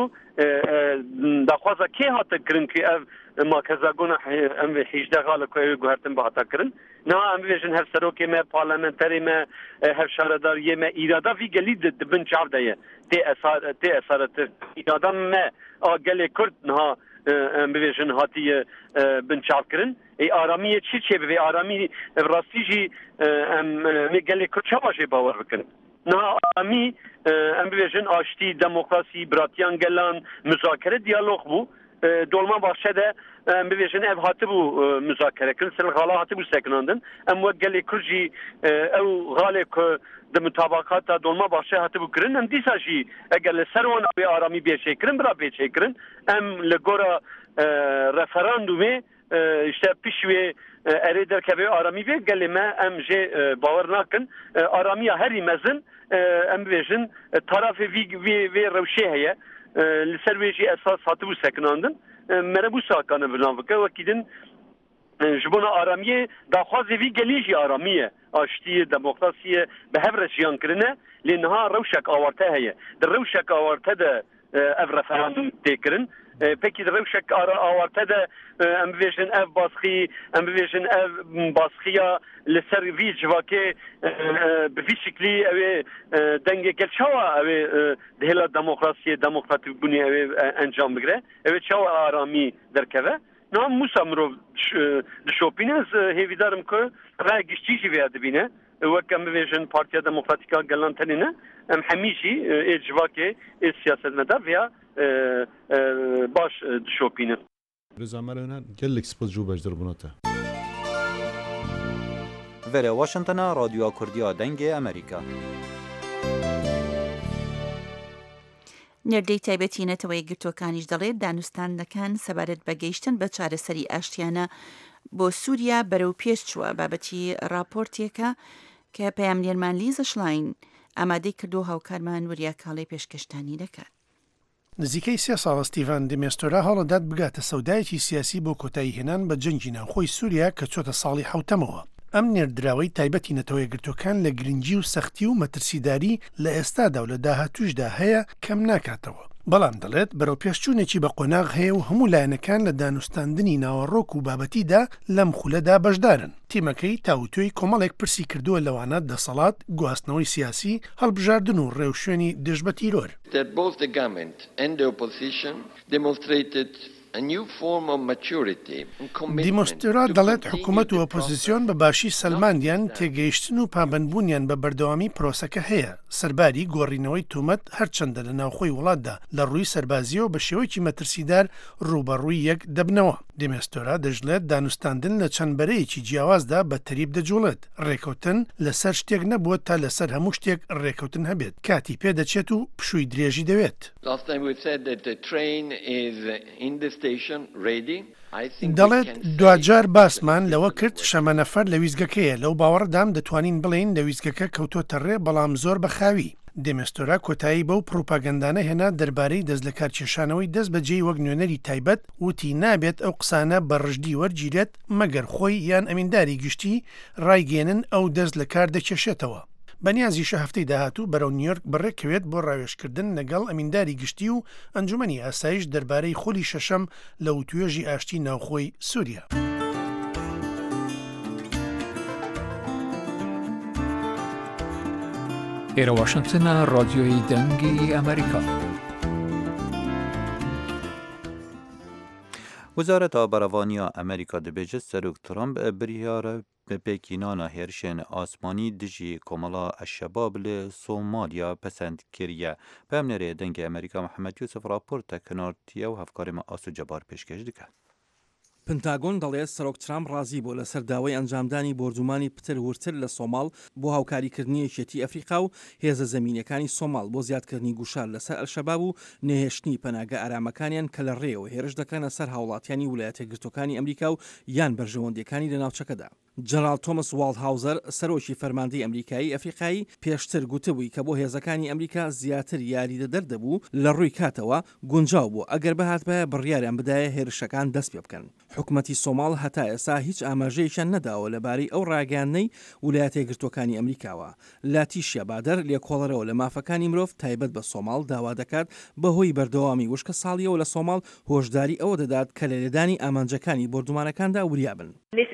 daxwaza kê hate kirin ki ev makezagona em vê hîjde xala ku ew guhertin bihata kirin niha em bêjin hev serokê me parlamenterê me hev şaredariyê me îrada vî gelî dibin çav de ye tê tê esaretir îrada me a gelê Kurd niha em bêjin hatiye bin çavkirin ê aramiyê çi çê bivê aramî rastî jî em mê gelê Kurd çawa jê bawer bikin niha aramî em bêjin aştî demokrasî biratiyan gelan müzakere diyalog bû Dolmabahçe de em bêjin ev hatibû müzakerekirin sir xala hatibû sekinandin em wek gelê Kurd jî ew xalê ku di mutabaqata Dolmabahçe hatibû kirin em dîsa jî eger li ser wan wê aramî bêçêkirin bira bêçêkirin em li gora referandumê işte pîş wê erê derkeve aramî vê gelê me em jê bawer nakin aramiya herî mezin em bêjin tarafê vê vê rewşê heye li ser wê jî esas hatibû sekinandin mere bû sakane bilav bike wekî din ji bona aramiyê daxwazê vî gelî jî aramiye aştiyê demokrasiyê bi hev re jiyan kirine lê niha rewşek awarte heye di rewşek awarte de ev referandum têkirin pekî di rewşek awarte de em bibêjin ev basxî em bibêjin ev basxiya li ser vî civakê bi vî şiklî ew ê dengê gel çawa ew ê di hêla demokrasiyê demokratîk bûnê ew ê encam bigire ew ê çawa aramî derkeve nam Musa mirov dişopîne ez hêvîdarim ku raya giştî jî vêya dibîne wek em bibêjin Partiya Demokratîka Gelan tenê em hemî jî ê civakê ê siyasetmedar vêya baş dişopînin Rêzamerê gelek spas jû bejdar bûna te Vere Washingtona Radyoya Kurdiya Dengê Amerîka نێردەی تایبەتینەتەوەی گرتوەکانیش دەڵێت دانوستان دەکەن سەبارەت بە گەیشتن بە چارەسەری ئاشتیانە بۆ سووریا بەرەو پێش چووە بابەتی راپۆرتێکە کە پەیامنێرمان لیزە شلاین ئامادەی کردو هاوکارمان وریا کاڵی پێشکەشتانی دەکات. نزیکەی سێ ساڵ ستیڤان دمێستۆرا هەڵەدات بگاتە سەودایەکی سیاسی بۆ کۆتایی هێنان بە جەنگی ناوخۆی سووریا کە چۆتە ساڵی حوتەمەوە. ئەم نێردراوەی تایبەتی نەتەوەی گرتوەکان لە گرنگی و سەختی و مەترسیداری لە ئێستادا و لە داهاتوشدا هەیە کەم ناکاتەوە. بەڵام دەڵێت بەرەو پێشچوونێکی بە قۆناغ هەیە و هەموو لایەنەکان لە دانوستاندنی ناوەڕۆک و بابەتیدا لەم خولەدا بەشدارن. تیمەکەی تاوتوی کۆمەڵێک پرسی کردووە لەوانە دەسەڵات گواستنەوەی سیاسی هەڵبژاردن و ڕێوشێنی دژ بە تیرۆر. دیمۆستێرا دەڵێت حکوومەت و ئۆپۆزیسیۆن بە باشی سەلماندیان تێگەیشتن و پابندبوونیان بە بەردەوامی پرۆسەکە هەیە. سەرباری گۆڕینەوەی تومەت هەرچەندە لە ناوخۆی وڵاتدا لە ڕووی سەربازیەوە بە شێوەیەکی مەترسیدار ڕوبەڕووی یەک دەبنەوە. دمێستۆرا دەژڵێت دانوستاندن لە چەند بەرەیەکی جیاوازدا بە تەریب دەجوڵێت. ڕێکەوتن لەسەر شتێک نەبووە تا لەسەر هەموو شتێک ڕێکەوتن هەبێت. کاتی پێدەچێت و پشووی درێژی دەوێت. دەڵێت دوجار باسمان لەوە کرد شەمە نەفەر لە ویزگەکەیە لەو باوەڕدام دەتوانین بڵین لە ویزگەکە کەوتۆتە ڕێ بەڵام زۆر بەخاوی. دێمەستۆرا کۆتایی بەو پروپاگەندانە هێنا دەربارەی دەست لە کارکێشانەوەی دەست بەجێی وەک نوێنەری تایبەت وتی نابێت ئەو قسانە بەڕژدی وەرگیرێت مەگەر خۆی یان ئەمینداری گشتی ڕایگەێنن ئەو دەست لە کار دەکێشێتەوە. بەنیازیشە هەفتەی داهاتوو بەرەو نیویۆرک بڕێکەوێت بۆ ڕاوێژکردن لەگەڵ ئەمینداری گشتی و ئەنجومەنی ئاسایش دەربارەی خۆلی شەشەم لە وتوێژی ئاشتی ناوخۆی سووریا. ئێرە واشنگتنە ڕادیۆی دەنگی ئەمریکا. وزارەتا بەڕەوانیا ئەمریکا دەبێژێت سەرۆک ترامپ بریارە پێکینانە هێرشێن ئاسمانی دژی کۆمەڵا ئەشەباب لە سۆمالیا پەسەند کردیە. پەمنەرێ دەنگی ئەمریکا محەممەد یوسف راپۆرتە کەنارتیە و هەفکارێمە ئاس و جەبار پێشکەش دکات. پنتاگۆن دەڵێت سەرۆک ترامپ ڕازی بۆ لە سەرداوای ئەنجامدانی بۆردومانی پتر ورتر لە سۆماڵ بۆ هاوکاریکردنی یەکێتی ئەفریقا و هێزە زەمینەکانی سۆماڵ بۆ زیادکردنی گوشار لەسەر ئەلشەباب و نەهێشتنی پەناگە ئارامەکانیان کە لە ڕێەوە هێرش دەکەنە سەر هاوڵاتیانی ویلایەتە یەکگرتووەکانی ئەمریکا و یان بەرژەوەندەکانی لە ناوچەکەدا. جەنرال تۆماس واڵدهاوزەر سەرۆکی فەرماندەی ئەمریکایی ئەفریقایی پێشتر گوتبووی کە بۆ هێزەکانی ئەمریکا زیاتر یاریدە دەردەبوو لە ڕووی کاتەوە گونجاو بوو ئەگەر بەهات بە بڕیاریان بدایە هێرشەکان دەست پێ بکەن. حکومەتی سۆماڵ هەتا ئێستا هیچ ئاماژەیەکیان نەداوە لەبارەی ئەو ڕاگەیاندنەی ویلایەتە یەکگرتووەکانی ئەمریکاوە. لاتیشیا بادەر لێکۆڵەرەوە لە مافەکانی مرۆڤ تایبەت بە سۆماڵ داوا دەکات بەهۆی بەردەوامی وشکە ساڵیەوە لە سۆماڵ هۆشداری ئەوە دەدات کە لە لێدانی ئامانجەکانی بۆردومانەکاندا وریابن.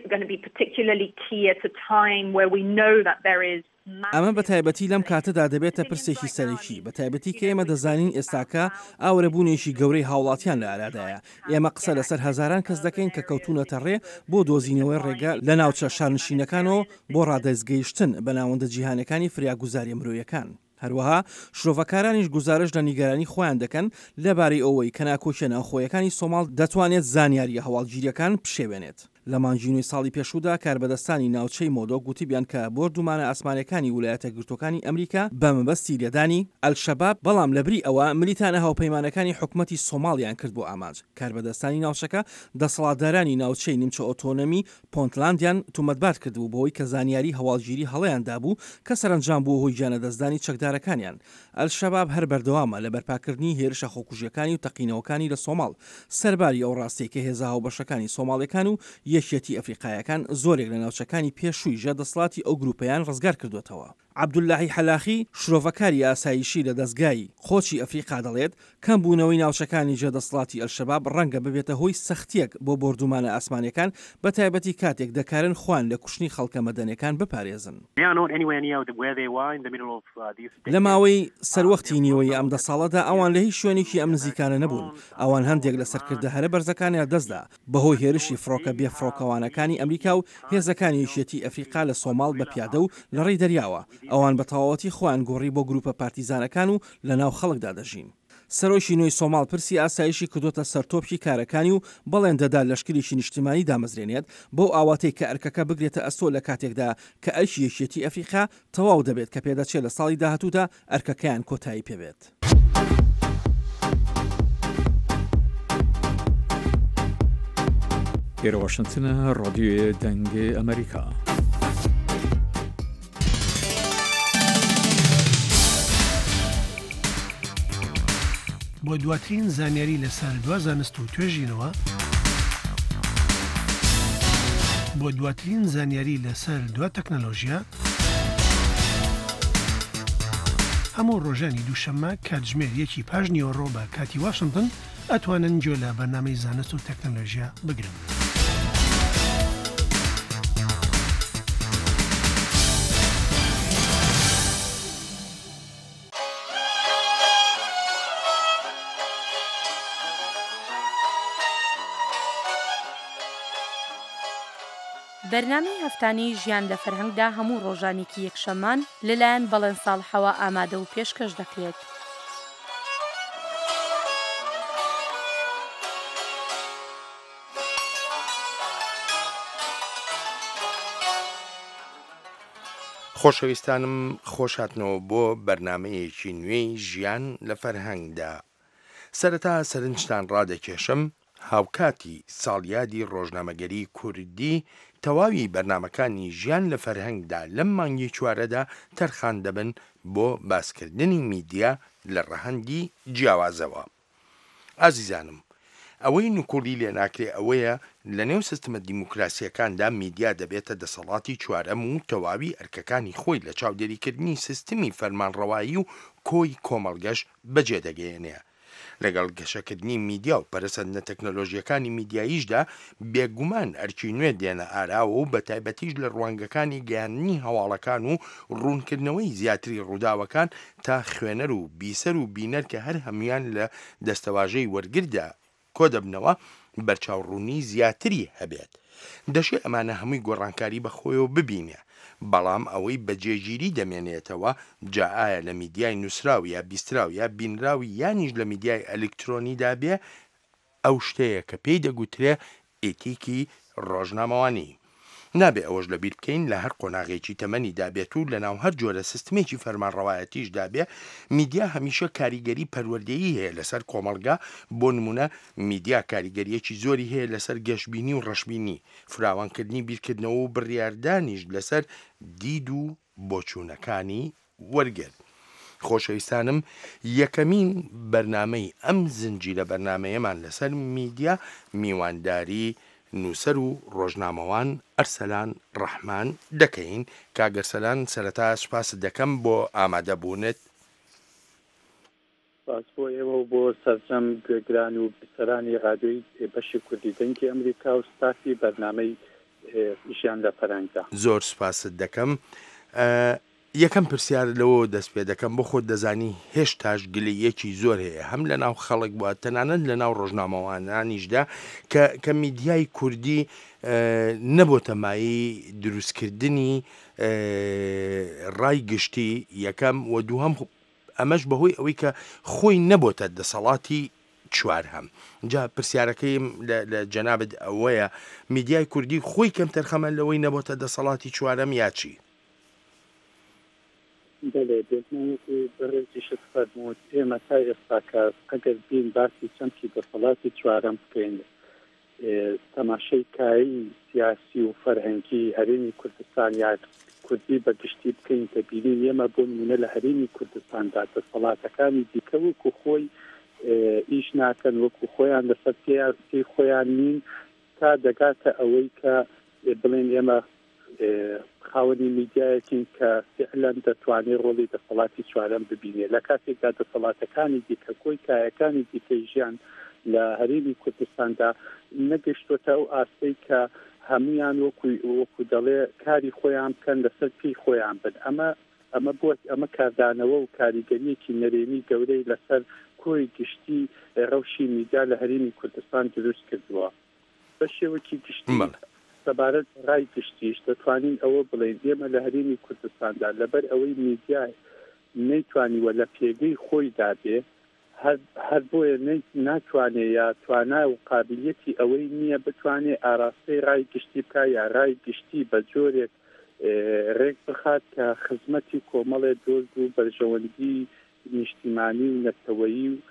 ئەمە بە تایبەتی لەم کاتەدا دەبێتە پرسێکی سەرەکی بە تایبەتی کە ئێمە دەزانین ئێستاکە ئاورەبوونێکی گەورەی هاوڵاتیان لە ئارادایە. ئێمە قسە لەسەر هەزاران کەس دەکەین کە کەوتونەتە ڕێ بۆ دۆزینەوەی ڕێگە لە ناوچە شارنشینەکانەوە بۆ ڕادەستگەیشتن بە ناوەندە جیهانەکانی فریاگوزاری مرۆیەکان. هەروەها شرۆڤەکارانیش گزارش لە نیگەرانی خۆیان دەکەن لەبارەی ئەوەی کە ناکۆچە ناوخۆیەکانی سۆماڵ دەتوانێت زانیاری هەواڵگیریەکان بشێوێنێت. لە مانجینۆی ساڵی پێشودا کاربەدەستانی ناوچەی مۆدۆ گوتیبیان کە بۆردومانە ئاسمانەکانی ویلایەتە یەکگرتووەکانی ئەمریکا بە مەبەستی لێدانی ئەلشەباب بەڵام لەبری ئەوە ملیتانە هاوپەیمانەکانی حکومەتی سۆماڵیان کرد بۆ ئاماج. کاربەدەستانی ناوچەکە دەسەڵاتدارانی ناوچەی نیمچە ئۆتۆنۆمی پۆنتلاندیان تومەتبات کردبوو بۆی کە زانیاری هەواڵگیری هەڵەیاندا بوو کە سەرنجام بوو هۆی گیانەدەستدانی چەکدارەکانیان. ئەلشەباب هەر بەردەوامە لە بەرپاکردنی هێرشە خۆکوژیەکانی و تەقینەوەکانی لە سۆماڵ سەرباری ئەو ڕاستی کە هێزە هاوبەشەکانی سۆماڵیەکان و یەکێتی ئەفریقایەکان زۆرێک لە ناوچەکانی پێشووی ژەدەسڵاتی ئەو گروپەیان ڕزگار کردوێتەوە. عەبدوڵلاهی حەلاخی شرۆڤەکاری ئاسایشی لە دەستگای خۆچی ئەفریقا دەڵێت کەمبوونەوەی ناوچەکانی جێدەسڵاتی ئەلشەباب ڕەنگە ببێتە هۆی سەختیەک بۆ بۆردومانە ئاسمانیەکان بە تایبەتی کاتێک دەکارن خوان لە کوشتنی خەڵکە مەدەنیەکان بپارێزن. لە ماوەی سەروەختی نیوەی ئەم دە ساڵەدا ئەوان لە هیچ شوێنێکی ئەم نزیکانە نەبوون. ئەوان هەندێک لە سەرکردە هەرە بەرزەکانیان دەستدا بەهۆی هێرشی فڕۆکە بێ فڕۆکەوانەکانی ئەمریکا و هێزەکانی یەکێتی ئەفریقا لە سۆماڵ بە پیادە و لە ڕێی دەریاوە. ئەوان بە تەواوەتی خۆیان گۆڕی بۆ گروپە پارتیزانەکان و لە ناو خەڵکدا دەژین. سەرۆکی نوێی سۆماڵ پرسی ئاسایشی کردوتە سەرتۆپی کارەکانی و بەڵێن دەدا لەشکریشی نیشتیمانی دامەزرێنێت بۆ ئاواتەی کە ئەرکەکە بگرێتە ئەسۆ لە کاتێکدا کە ئەرکی یەکێتی ئەفریقا تەواو دەبێت کە پێدەچێت لە ساڵی داهاتوودا ئەرکەکەیان کۆتایی پێبێت. ئێرە واشنگتنە ڕادیۆی دەنگی ئەمریکا. بۆ دواترین زانیاری لەسەر دوا زانست و توێژینەوە بۆ دواترین زانیاری لەسەر دوا تەکنەلۆژیە هەموو ڕۆژانی دووشەممە کاتژمێر یەکی پاش نیوەڕۆ بە کاتی واشنگتن ئەتوانن گوێ لە بەرنامەی زانست و تەکنەلۆژیا بگرن. بەرنامەی هەفتانەی ژیان لە فەرهەنگدا هەموو ڕۆژانێکی یەکشەممان لەلایەن بەڵێن ساڵحەوە ئامادە و پێشکەش دەکرێت. خۆشەویستانم خۆشاتنەوە بۆ بەرنامەیەکی نوێی ژیان لە فەرهەنگدا. سەرەتا سەرنجتان ڕادەکێشم هاوکاتی ساڵیادی ڕۆژنامەگەری کوردی تەواوی بەرنمەکانی ژیان لە فەرهەنگدا لەم مانگی چوارەدا تەرخان دەبن بۆ باسکردنی میدیا لە ڕەهەندی جیاوازەوە. ئازیزانم، ئەوەی نوکوڵی لێ ناکرێ ئەوەیە لە نێو سیستمە دیموکراسیەکاندا میدیا دەبێتە دەسەڵاتی چوارەم و تەواوی ئەرکەکانی خۆی لە چاودێریکردنی سیستمی فەرمانڕەوایی و کۆی کۆمەڵگەش بەجێ دەگەیەنێ. لەگەڵ گەشەکردنی میدیا و پەرسەندنە تەکنۆلۆژیەکانی میدیاییشدا بێگومان ئەرکی نوێ دێنە ئاراوە و بە تایبەتیش لە ڕوانگەکانی گەیاندنی هەواڵەکان و ڕوونکردنەوەی زیاتری ڕووداوەکان تا خوێنەر و بیسەر و بینەر کە هەر هەمویان لە دەستەواژەی وەرگردا کۆ دەبنەوە بەرچاوڕوونی زیاتری هەبێت. دەشێ ئەمانە هەمووی گۆڕانکاری بەخۆیەوە ببینێ، بەڵام ئەوەی بەجێگیری دەمێنێتەوە جا ئایا لە میدیای نووسراو یا بیستراو یا بینراوی یانیش لە میدیای ئەلکترۆنیدا بێ، ئەو شتەیە کە پێی دەگوترێ ئێتیکی ڕۆژنامەوانی. نابێ ئەوەش لەبیر بکەین لە هەر قۆناغێکی تەمەنیدا بێت و لەناو هەر جۆرە سیستمێکی فەرمانڕەوایەتیشدا بێ، میدیا هەمیشە کاریگەری پەروەردەیی هەیە لەسەر کۆمەڵگا. بۆ نمونە میدیا کاریگەریەکی زۆری هەیە لەسەر گەشتبینی و ڕەشبینی، فراوانکردنی بیرکردنەوە و بڕیاردانیش لەسەر دید و بۆچوونەکانی وەرگرت. خۆشەویستانم، یەکەمین بەرنامەی ئەم زنجیرە بەرنامەیەمان لەسەر میدیا میوانداری نووسەر و ڕۆژنامەوان ئەرسەلان ڕەحمان دەکەین. کاگەرسەلان، سەرەتا سوپاست دەکەم بۆ ئامادەبوونت. باس بۆ ئێوە و بۆ سەرجەم گوێگران و بیسەرانی ڕادیۆی بەشی کوردی دەنگی ئەمریکا و ستافی بەرنامەی ژیان لە فەرهەنگدا. زۆر سوپاست دەکەم. یەکەم پرسیار لەوە دەست پێ دەکەم، بۆ خۆت دەزانی هێشتاش گلەیەکی زۆر هەیە هەم لە ناو خەڵک بووە تەنانەت لە ناو ڕۆژنامەوانانیشدا کە میدیای کوردی نەبووە مایی دروستکردنی ڕای گشتی یەکەم و دووهەم ئەمەش بەهۆی ئەوەی کە خۆی نەبووە دەسەڵاتی چوار هەم. جا پرسیارەکەیم لە جەنابەت ئەوەیە میدیای کوردی خۆی کەم تەرخەمە لەوەی نەبووە دەسەڵاتی چوارەم یا چی؟ بەڵێ بێتمەوەکو بەڕێزیشت فەرمووت ئێمە تا ئێستاکە ئەگەر بین باسی چەمکی دەسەڵاتی چوارەم بکەین، تەماشای کایی سیاسی و فەرهەنگی هەرێمی کوردستان یا کوردی بەگشتی بکەین کە بینین ئێمە بۆ نمونە لە هەرێمی کوردستاندا دەسەڵاتەکانی دیکە وەکو خۆی ئیش ناکەن، وەکو خۆیان لەسەر پێی خۆیان نین، تا دەگاتە ئەوەی کە بڵێن ئێمە خاوەنی میدیایەکین کە فعلەن دەتوانێت ڕۆڵی دەسەڵاتی چوارەم ببینێ. لە کاتێکدا دەسەڵاتەکانی دیکە کۆی کایەکانی دیکەی ژیان لە هەرێمی کوردستاندا نەگەشتوتە ئەو ئاستەی کە هەمویان وەکو دەڵێ کاری خۆیان بکەن لەسەر پێی خۆیان بن. ئەمە ئەمە بۆ ئەمە کاردانەوە و کاریگەریەکی نەرێنی گەورەی لەسەر کۆی گشتی ڕەوشی میدیا لە هەرێمی کوردستان دروست کردووە. بە شێوەکی گشتی سەبارەت ڕای گشتیش دەتوانین ئەوە بڵێن ئێمە لە هەرێمی کوردستاندا لەبەر ئەوەی میدیا نەیتوانیوە لە پێگەی خۆیدا بێ، هەر بۆیە ناتوانێت یا توانای و قابلیەتی ئەوەی نییە بتوانێت ئاراستەی ڕای گشتی بکە یا ڕای گشتی بە جۆرێک ڕێک بخات کە خزمەتی کۆمەڵێ دۆست و بەرژەوەندی نیشتیمانی و نەتەوەیی و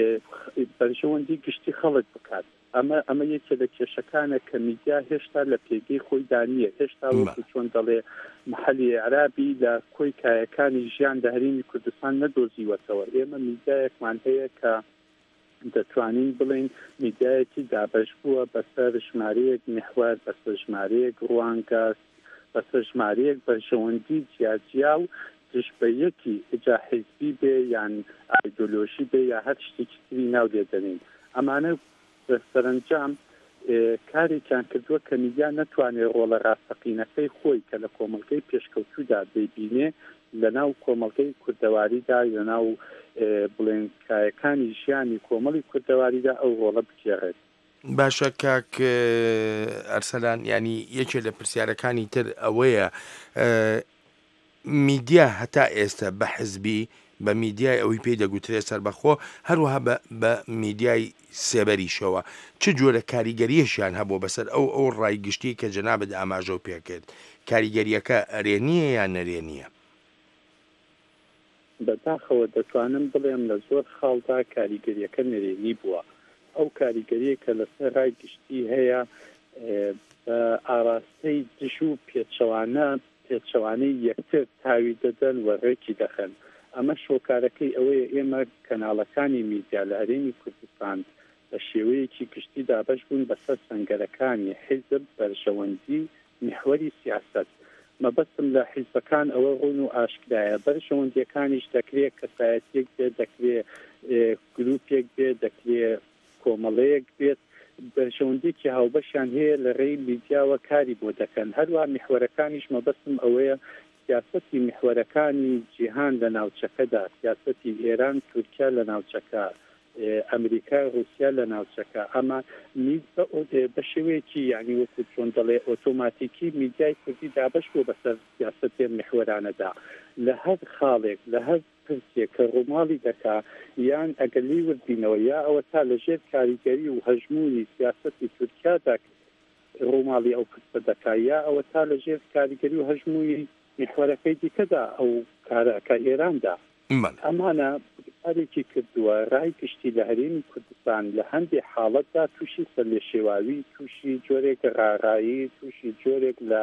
بەرژەوەندی گشتی خەڵک بکات. ئەمە ئەمە یەکێ لە کێشەکانە کە میدیا هێشتا لە پێگەی خۆی دانیە، هێشتا وەکو چۆن دەڵێ محەلی عرابی لە کۆی کایەکانی ژیان لە هەرێمی کوردستان نەدۆزیوەتەوە. ئێمە میدیایەکمان هەیە کە دەتوانین بڵین میدیایەکی دابەش بووە بەسەر ژمارەیەک محور، بەسەر ژمارەیەک ڕوانگە، بەسەر ژمارەیەک بەرژەوەندی جیاجیا و دش بە یەکی ئجا حیزبی بێ یان ئایدۆلۆژی بێ یا هەر شتێکی تری ناو لێدەنین. ئەمانە سەرنجام کارێکیان کردووە کە میدیا نەتوانێت ڕۆڵە ڕاستەقینەکەی خۆی کە لە کۆمەڵگەی پێشکەوتوودا دەیبینێ لە ناو کۆمەڵگەی کوردەواریدا لە ناو بڵێنکایەکانی ژیانی کۆمەڵی کوردەواریدا ئەو ڕۆڵە بکێڕێت. باشە کاک ئەرسەلان، ینی یەکێ لە پرسیارەکانی تر ئەوەیە میدیا هەتا ئێستا بە حزبی بە میدیای ئەوەی پێی دەگوترێت سەربەخۆ هەروەها بە میدیای سێبەریشەوە چ جۆرە کاریگەریەشیان هەبوو بەسەر ئەو ئەو ڕایگشتی کە جەنابەت ئاماژە و پێکرد، کاریگەریەکە ئەرێنیە یان نەرێنیە؟ بەداخەوە دەتوانم بڵێم لە زۆر خاڵدا کاریگەریەکە نەرێنی بووە. ئەو کاریگەریە کە لەسەر ڕای گشتی هەیە بە ئاراستەی دژ و پێچەوانە پێچەوانەی یەکتر تاوی دەدەن و ڕێکی دەخەن. ئەمە شۆکارەکەی ئەوەیە ئێمە کەناڵەکانی میدیا لە هەرێمی کوردستان بە شێوەیەکی گشتی دابەش بوون بەسەر سەنگەرەکانی حیزب بەرژەوەندی میحوەری سیاست. مەبەستم لە حیزبەکان ئەوە ڕوون و ئاشکرایە، بەرژەوەندیەکانیش دەکرێت کەسایەتێک بێت، دەکرێت گروپێک بێت، دەکرێت کۆمەڵەیەک بێت، بەرژەوەندێکی هاوبەشیان هەیە لە ڕێی میدیاوە کاری بۆ دەکەن. هەروە میحوەرەکانیش مەبەستم ئەوەیە سیاسەتی میحوەرەکانی جیهان لە ناوچەکەدا، سیاسەتی ئێران تورکیا لە ناوچەکە، ئەمریکا رووسیا لە ناوچەکە، ئەمە بە شێوەیەکی یعنی وەکو چۆن دەڵێ ئۆتۆماتیکی میدیای کوردی دابەش بۆ بەسەر سیاسەتێ میحوەرانەدا لە هەر خاڵێک لە هەر پرسێک کە ڕووماڵی دەکا یان ئەگەلی وردبینەوە یا ئەوە تا لەژێر کاریگەری و هەژمونی سیاسەتی تورکیادا ڕووماڵی ئەو پرسە دەکا یا ئەوە تا لەژێر کاریگەری و هەژمونی میحوەرەکەی دیکەدا ئەو کارەکە ئێراندا. ئەمانە پارێکی کردووە ڕای گشتی لە هەرێمی کوردستان لە هەندێک حاڵەتدا تووشی سەرلێشێواوی، تووشی جۆرێک ڕاڕایی، تووشی جۆرێک لە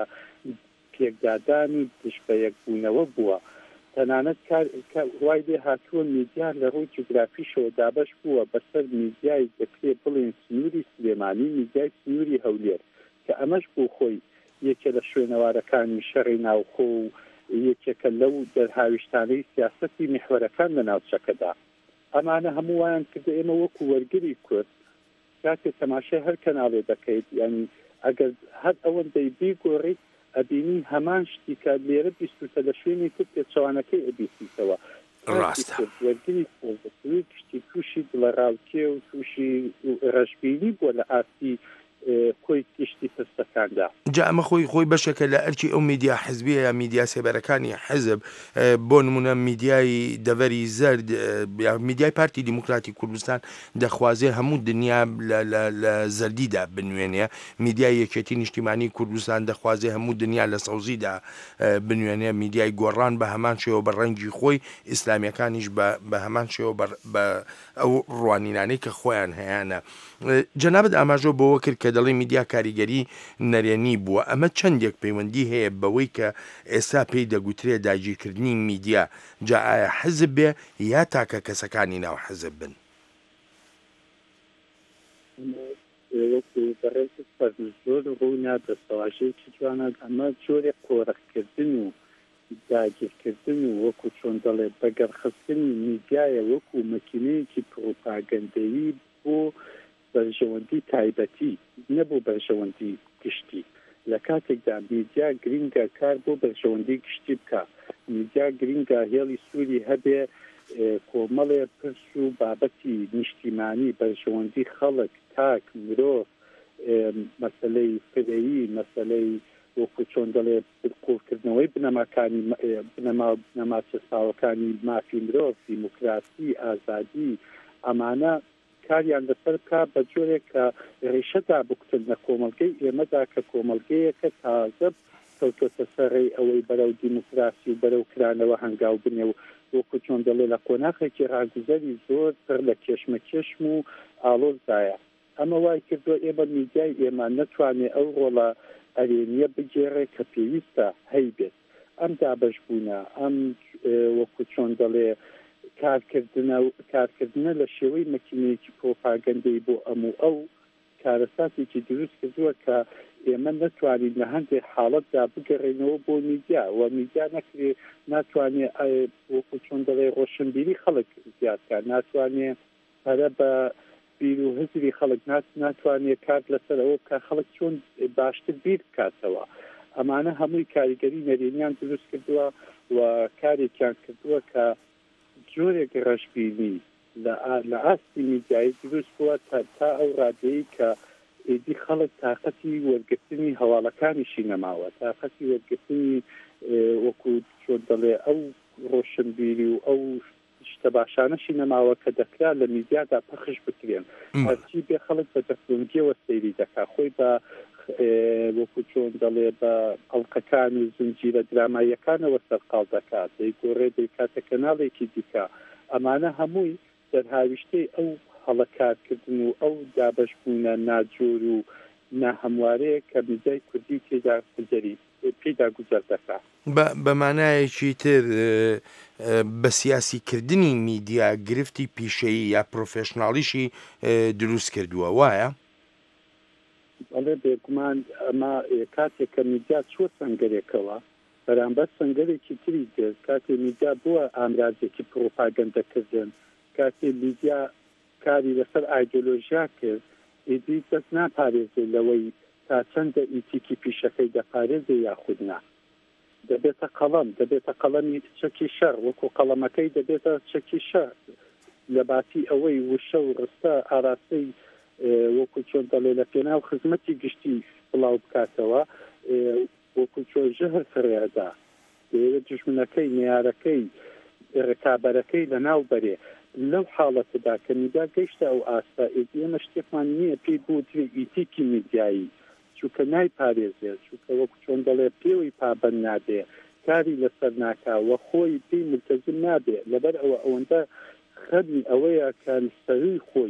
پێکدادانی دش بە یەکبوونەوە بووە. تەنانەت وای لێ هاتووە میدیا لە ڕووی جوگرافیشەوە دابەش بووە بەسەر میدیای دەکرێت بڵێن سنووری سلێمانی، میدیای سنووری هەولێر، کە ئەمەش بۆ خۆی یەکێ لە شوێنەوارەکانی شەڕی ناوخۆ و یەکێکە لەو دەرهاویشتانەی سیاسەتی میحوەرەکان لە ناوچەکەدا. ئەمانە هەمووان کردە ئێمە وەکو وەرگری کورد کاتێ تەماشای هەر کەناڵێ دەکەیت، یعنی ئەگەر هەر ئەوەندەی بیگۆڕیت ئەبینی هەمان شتی کە لێرە بیستوتە لە شوێنی کرد پێچەوانەکەی ئەبیستیتەوە. ڕاستە وەرگری گشتی تووشی دڵەڕاوکێ و تووشی ڕەشبینی بووە لە ئاستی کۆی گشتی پرسەکاندا. جا ئەمە خۆی خۆی بەشێکە لە ئەرکی ئەو میدیا حزبیە یا میدیا سێبەرەکانی حزب، بۆ نمونە میدیای دەڤەری زەرد یا میدیای پارتی دیموکراتی کوردستان دەخوازێ هەموو دنیا لە زەردیدا بنوێنێ، میدیای یەکێتی نیشتیمانی کوردستان دەخوازێ هەموو دنیا لە سەوزیدا بنوێنێ، میدیای گۆڕان بە هەمان شێوە بە ڕەنگی خۆی، ئیسلامیەکانیش بە هەمان شێوە بە ئەو ڕوانینانەی کە خۆیان هەیەە. جەنابەت ئاماژۆ بۆەوە کرد کە دەڵێ میدیا کاریگەری نەرێنی بووە، ئەمە چەندێک پەیوەندی هەیە بەوەی کە ئێستا پێی دەگوترێت داگیرکردنی میدیا، جا ئایا حزب بێ یا تاکە کەسەکانی ناو حزب بن؟ زۆر ڕوونا دەسەواژەیەکی جوانە، ئەمە جۆرێک قۆرەخکردن و داگیرکردن و وەکو چۆن دەڵێ بەگەرخستنی میدیایە وەکو مەکینەیەکی پرۆپاگەندەیی بۆ بەرژەوەندی تایبەتی، نەبوو بەرژەوەندی گشتی. لە کاتێکدا میدیا گرینگە کار بۆ بەرژەوەندی گشتی بکە، میدیا گرینگە هێڵی سووری هەبێ کۆمەڵێ پرس و بابەتی نیشتیمانی، بەرژەوەندی خەڵک، تاک، مرۆڤ، مەسەلەی فرەیی، مەسەلەی وەکو چۆن دەڵێ قوڵکردنەوەی بنەماکانی بنەما چەساوەکانی مافی مرۆڤ، دیموکراسی، ئازادی، ئەمانە کاریان لەسەر کا بە جۆرێک کە ڕێشەدا بکتن لە کۆمەلگەی ئێمەدا کە کۆمەلگەیەکە تازە کەوتۆتە سەرڕێی ئەوەی بەرەو دیموکراسی و بەرەو کرانەوە هەنگاو بنێ و وەکو چۆن دەڵێ لە قۆناغێکی ڕاگوزەری زۆر پڕ لە کێشمەکێشم و ئاڵۆزدایە. ئەمە وای کردووە ئێمە میدیای ئێمە نەتوانێت ئەو ڕۆڵە ئەرێنیە بگێڕێ کە پێویستە هەی بێت. ئەم دابەشبوونە، ئەم وەکو چۆن دەڵێ کارکردنە لە شێوەی مەکینەیەکی پرۆپاگەندەی بۆ ئەموو ئەو کارەساتێکی دروست کردووە کە ئێمە نەتوانین لە هەندێک حاڵەتدا بگەڕێنەوە بۆ میدیا و میدیا نەکرێ ناتوانێت وەکو چۆن دەڵێ ڕۆشنبیری خەڵک زیادکە، ناتوانێت پەرە بە بیر و هزری خەڵک ناتوانێت کار لەسەر ئەوە کە خەڵک چۆن باشتر بیر بکاتەوە. ئەمانە هەمووی کاریگەری نەرێنیان دروست کردووە و کارێکیان کردووە کە جۆرێک ڕەشبینی لە ئاستی میدیایی دروست بووە تا ئەو ڕادەیە کە ئیدی خەڵک تااقەتی وەرگرتنی هەواڵەکانیشی نەماوە، تااقەتی وەرگرتنی وەکو چۆن دەڵێ ئەو ڕۆشنبیری و ئەو شتە باشانەشی نەماوە کە دەکرا لە میدیادا پەخش بکرێن. هەرچی بێ خەڵک بە دەستونگیەوە سەیری دەکا، خۆی بە وەکو چۆن دەڵێ بە ئەڵلقەکان و زنجیرە دراماییەکانەوە سەرقاڵ دەکات، دەیگۆڕێ دەیکاتە کەناڵێکی دیکە. ئەمانە هەمووی دەرهاویشتەی ئەو هەڵەکارکردن و ئەو دابەشبوونە ناجۆر و ناهەموارەیە کە میدیای کوردی تێدا گوزەری پێدا گوزەر دەکات. بە مانایەکی تر بە سیاسیکردنی میدیا گرفتی پیشەیی یا پرۆفێشناڵیشی دروست کردووە وایە؟ بەڵێ بێگومان ئەمە کاتێک کە میدیا چوە سەنگەرێکەوە بەرامبەر سەنگەرێکی تری دێت کاتێ میدیا بووە ئامرازێکی پرۆپاگەندەکردن کاتێ میدیا کاری لەسەر ئایدۆلۆژیا کرد ئیدی دەست ناپارێزێ لەوەی تا چەندە ئیتیکی پیشەکەی دەپارێزێ یاخودنا دەبێتە قەڵەم دەبێتە قەڵەمی چەکی شەڕ وەکو قەڵەمەکەی دەبێتە چەکی شەڕ لە باتی ئەوەی وشە و ڕستە ئاراستەی وەکو چۆن دەڵێ لە پێناو خزمەتی گشتی بڵاو بکاتەوە وەکو چۆن ژەهر فڕێدا دەیەوێت دژمنەکەی نێارەکەی ڕکابەرەکەی لە ناو بەرێ لەو حاڵەتەدا کە میدیا گەیشتە ئەو ئاستا ئێدی ئێمە شتێکمان نییە پێی بوتری ئیتیکی میدیایی چونکە نایپارێزێ چونکە وەکو چۆن دەڵێ پێوەی پابەند نابێ کاری لەسەر ناکاوە خۆی پێی ملتەزم نابێ لەبەر ئەوە ئەوەندە خەبی ئەوەیە کە سەروی خۆی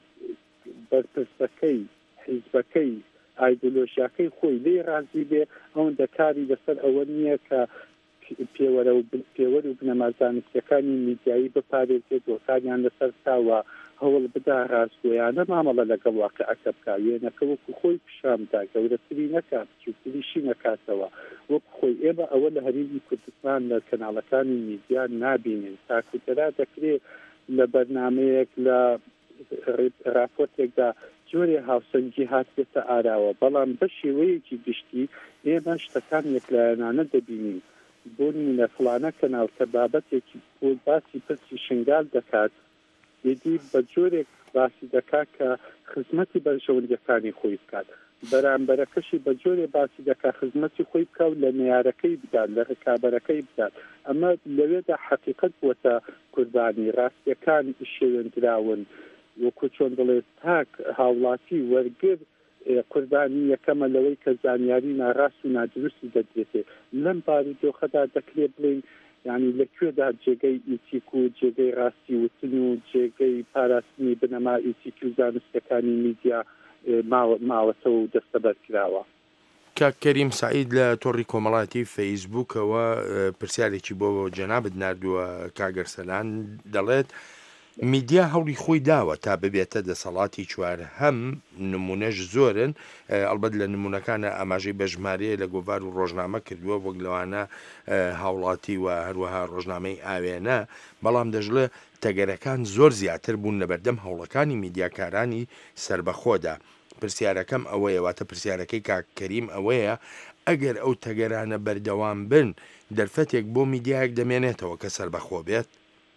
بەرپرسەکەی حیزبەکەی ئایدۆلۆژیاکەی خۆی لێ رازی بێ ئەوەندە کاری لەسەر ئەوە نییە کە پێوەرە و پێوەر و بنەمازانستیەکانی میدیایی بپارێزێت وەکاریان لەسەر تاوە هەوڵ بدا ڕاستگۆیانە مامەڵە لەگەڵ واقعەکە بکا وێنەکە وەکو خۆی پیشامدا گەورەتری نەکات بچووتریشی نەکاتەوە وەکو خۆی ئێمە ئەوە لە هەرێمی کوردستان لە کەناڵەکانی میدیا نابینین تاکوتەرا دەکرێت لە بەرنمەیەک لە راپۆرتێکدا جۆرێ هاوسەنگی هاتێتە ئاراوە بەڵام بە شێوەیەکی گشتی ئێمە شتەکان یەکلایەنانە دەبینین بۆ نمونە فڵانە کەناڵ کە بابەتێکی بۆ باسی پرسی شنگال دەکات یدی بە جۆرێک باسی دەکات کە خزمەتی بەرژەوەندەکانی خۆی بکات بەرامبەرەکەشی بە جۆرێ باسی دەکات خزمەتی خۆی بکات لە نێارەکەی بدات لە ڕکابەرەکەی بدات ئەمە لەوێدا حەقیقەت بووەتە قوربانی ڕاستیەکان شێوێنراون وەکو چۆن دەڵێت تاک هاوڵاتی وەرگر قوربانی یەکەمە لەوەی کە زانیاری ناڕاست و نادروستی دەدرێتێ لەم بارودۆخەدا دەکرێت بڵین یعنی لەکوێدا جێگەی ئیتیک و جێگەی ڕاستی وتن و جێگەی پاراستنی بنەما ئیتیکی و زانستەکانی میدیا ماوەتەوە و دەستەبەر کراوە. کاک کەریم سعید لە تۆڕی کۆمەڵاتی فەیسبووکەوە پرسیارێکی بۆ جەنابت نردووە کاگەرسەلان دەڵێت میدیا هەوڵی خۆی داوە تا ببێتە دەسەڵاتی چوار هەم نمونەش زۆرن ئەلبەت لە نمونونەکانە ئاماژەی بەژمارەیە لە گۆڤار و ڕۆژنامە کردووە وەک لەوانە هاوڵاتی و هەروەها ڕۆژنامەی ئاوێنە بەڵام دەژڵێ تەگەرەکان زۆر زیاتر بوون لەبەردەم هەوڵەکانی میدیاکارانی سربەخۆدا پرسیارەکەم ئەوەیە واتە پرسیارەکەی کاک کەریم ئەوەیە ئەگەر ئەو تەگەرانە بەردەوام بن دەرفەتێک بۆ میدیایەک دەمێنێتەوە کە سربەخۆ بێت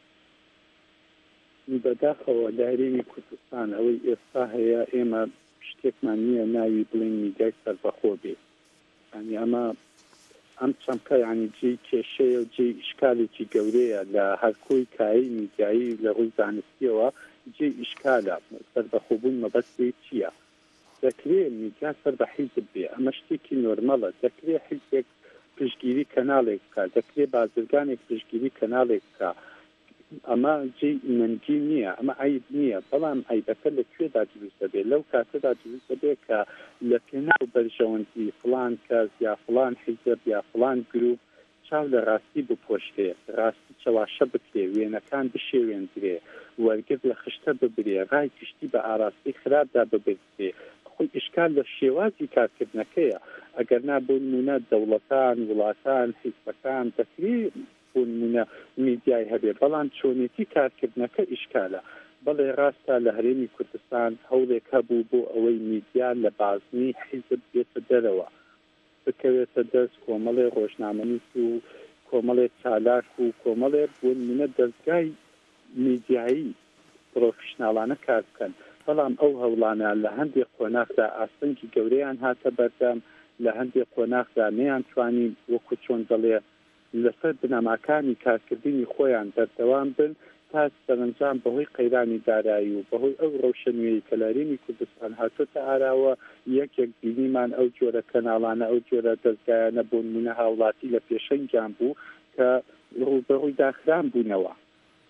بەداخەوە لە هەرێمی کوردستان ئەوەی ئێستا هەیە ئێمە شتێکمان نییە ناوی بڵین میدیای سەربەخۆ بێ ینی ئەمە ئەم چەمکە ینی جێی کێشەیە و جێی ئیشکالێکی گەورەیە لە هەرکۆی کایی میدیایی لە ڕووی زانستیەوە جێی ئیشکالە سەربەخۆبوون مەبەستی چییە دەکرێت میدیا سەر بە حیزب بێ ئەمە شتێکی نۆرمەڵە دەکرێت حیزبێک پشتگیری کەناڵێک بکات دەکرێت بازرگانێک پشتگیری کەناڵێک بکات ئەمە جێی نەنگی نییە ئەمە عیب نییە بەڵام عیبەکە لەکوێدا دروست دەبێت لەو کاتەدا دروست دەبێت کە لە پێناو بەرژەوەندی فڵان کەس یا فڵان حیزب یا فڵان گروپ چاو لە ڕاستی بپۆشتێ ڕاستی چاواشە بکرێ وێنەکان بشێوێنرێ وەرگرت لە خشتە ببرێ ڕای گشتی بە ئاراستی خراپدا ببرێ خۆی ئیشکال لە شێوازی کارکردنەکەیە ئەگەر نابوو نمونە دەوڵەتان وڵاتان حیزبەکان دەکرێت بوونمونە میدیای هەبێ بەڵام چۆنێتی کارکردنەکە ئیشکالە بەڵێ ڕاستە لە هەرێمی کوردستان هەوڵێک هەبوو بۆ ئەوەی میدیا لە بازنی حیزب بێتە دەرەوە بکەوێتە دەست کۆمەڵێ ڕۆژنامەنووس و کۆمەڵێ چالاک و کۆمەڵێ بوونمونە دەستگای میدیایی پرۆفشناڵانە کار بکەن بەڵام ئەو هەوڵانە لە هەندێک قۆناغدا ئاستەنگی گەورەیان هاتە بەردەم لە هەندێک قۆناغدا نەیان توانی وەکو چۆن دەڵێ لەسەر بنەماکانی کارکردنی خۆیان دەردەوام بن تا سەرنجام بەهۆی قەیرانی دارایی و بەهۆی ئەو ڕەوشەنوێی کە لە هەرێمی کوردستان هاتوۆتە ئاراوە یەکێک بینیمان ئەو جۆرە کەناڵانە ئەو جۆرە دەستگایانە بۆ نمونە هاوڵاتی لە پێشەنگیان بوو کە ڕوبەڕووی داخران بوونەوە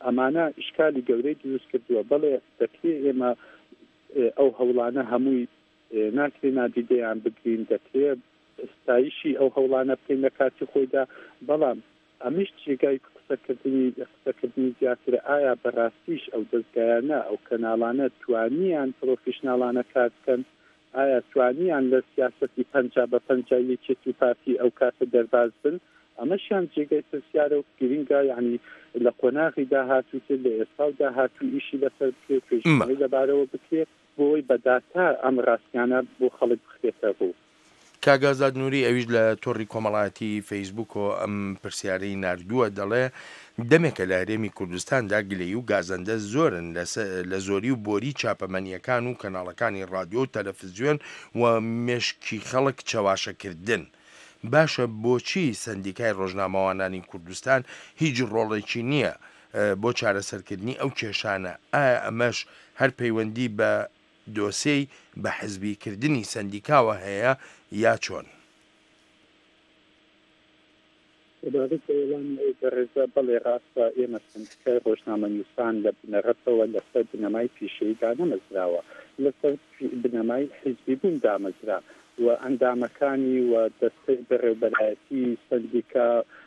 ئەمانە ئیشکالی گەورەی دروست کردووە بەڵێ دەکرێت ئێمە ئەو هەوڵانە هەمووی ناکرێ نادیدەیان بگرین دەکرێت ئستایشی ئەو هەوڵانە بکەین لە کاتی خۆیدا بەڵام ئەمیش جێگای قسەکردنی قسەکردنی زیاتر ئایا بەڕاستیش ئەو دەستگایانە ئەو کەناڵانە توانیان پرۆفیشناڵانە کار بکەن ئایا توانیان لە سیاسەتی پەنجا بە پەنجا یەکێتی پارتی ئەو کاتە دەرباز بن ئەمەشیان جێگای پرسیارە و گرینگە یعنی لە قۆناغی داهاتووتر لە ئێستا و داهاتوو ئیشی لەسەر بکرێت توێژینەوەی لەبارەوە بکرێت بۆی بەداتا ئەم ڕاستیانە بۆ خەڵک بخرێتە بوو. کاگازاد نووری ئەویش لە تۆڕی کۆمەڵایەتی فەیسبوک و ئەم پرسیارەی نردووە دەڵێ دەمێکە لە هەرێمی کوردستاندا گلەیی و گازەندە زۆرن لە زۆری و بۆری چاپەمەنیەکان و کەناڵەکانی ڕادیۆ و تەلەڤیزیۆن و مێشکی خەڵک چەواشەکردن. باشە بۆچی سندیکای ڕۆژنامەوانانی کوردستان هیچ ڕۆڵێکی نییە بۆ چارەسەرکردنی ئەو کێشانە؟ ئایا ئەمەش هەر پەیوەندی بە دۆسەی بە حزبیکردنی سندیکاوە هەیە یا چۆن؟ بەڕێزە بەڵێ ڕاستە ئێمە سندیکای ڕۆژنامەنووسان لە بنەڕەتەوە لەسەر بنەمای پیشەییدا نەمەزراوە، لەسەر بنەمای حیزبی بوون دامەزرا و ئەندامەکانی و دەستەی بەڕێوەبەرایەتی سندیکا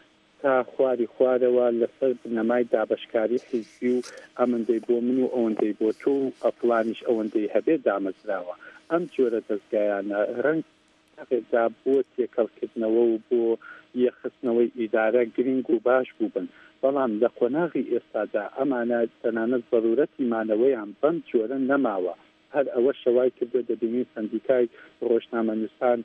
تا خواری خوارەوە لەسەر بنەمای دابشکاری حیزبی و ئەمەندەی بۆ من و ئەوەندەی بۆ تۆ و ئەفلانیش ئەوەندەی هەبێ دامەزراوە. ئەم جۆرە دەستگایانە ڕەنگ دا بۆ تێکەڵکردنەوە و بۆ یەخستنەوەی ئیدارە گرنگ و باش بوو بن، بەڵام لە قۆناغی ئێستادا ئەمانە تەنانەت ضرورەتی مانەوەیان بەم جۆرە نەماوە. هەر ئەوە شەوای کردو دەبینی سندیکای ڕۆژنامەنووسان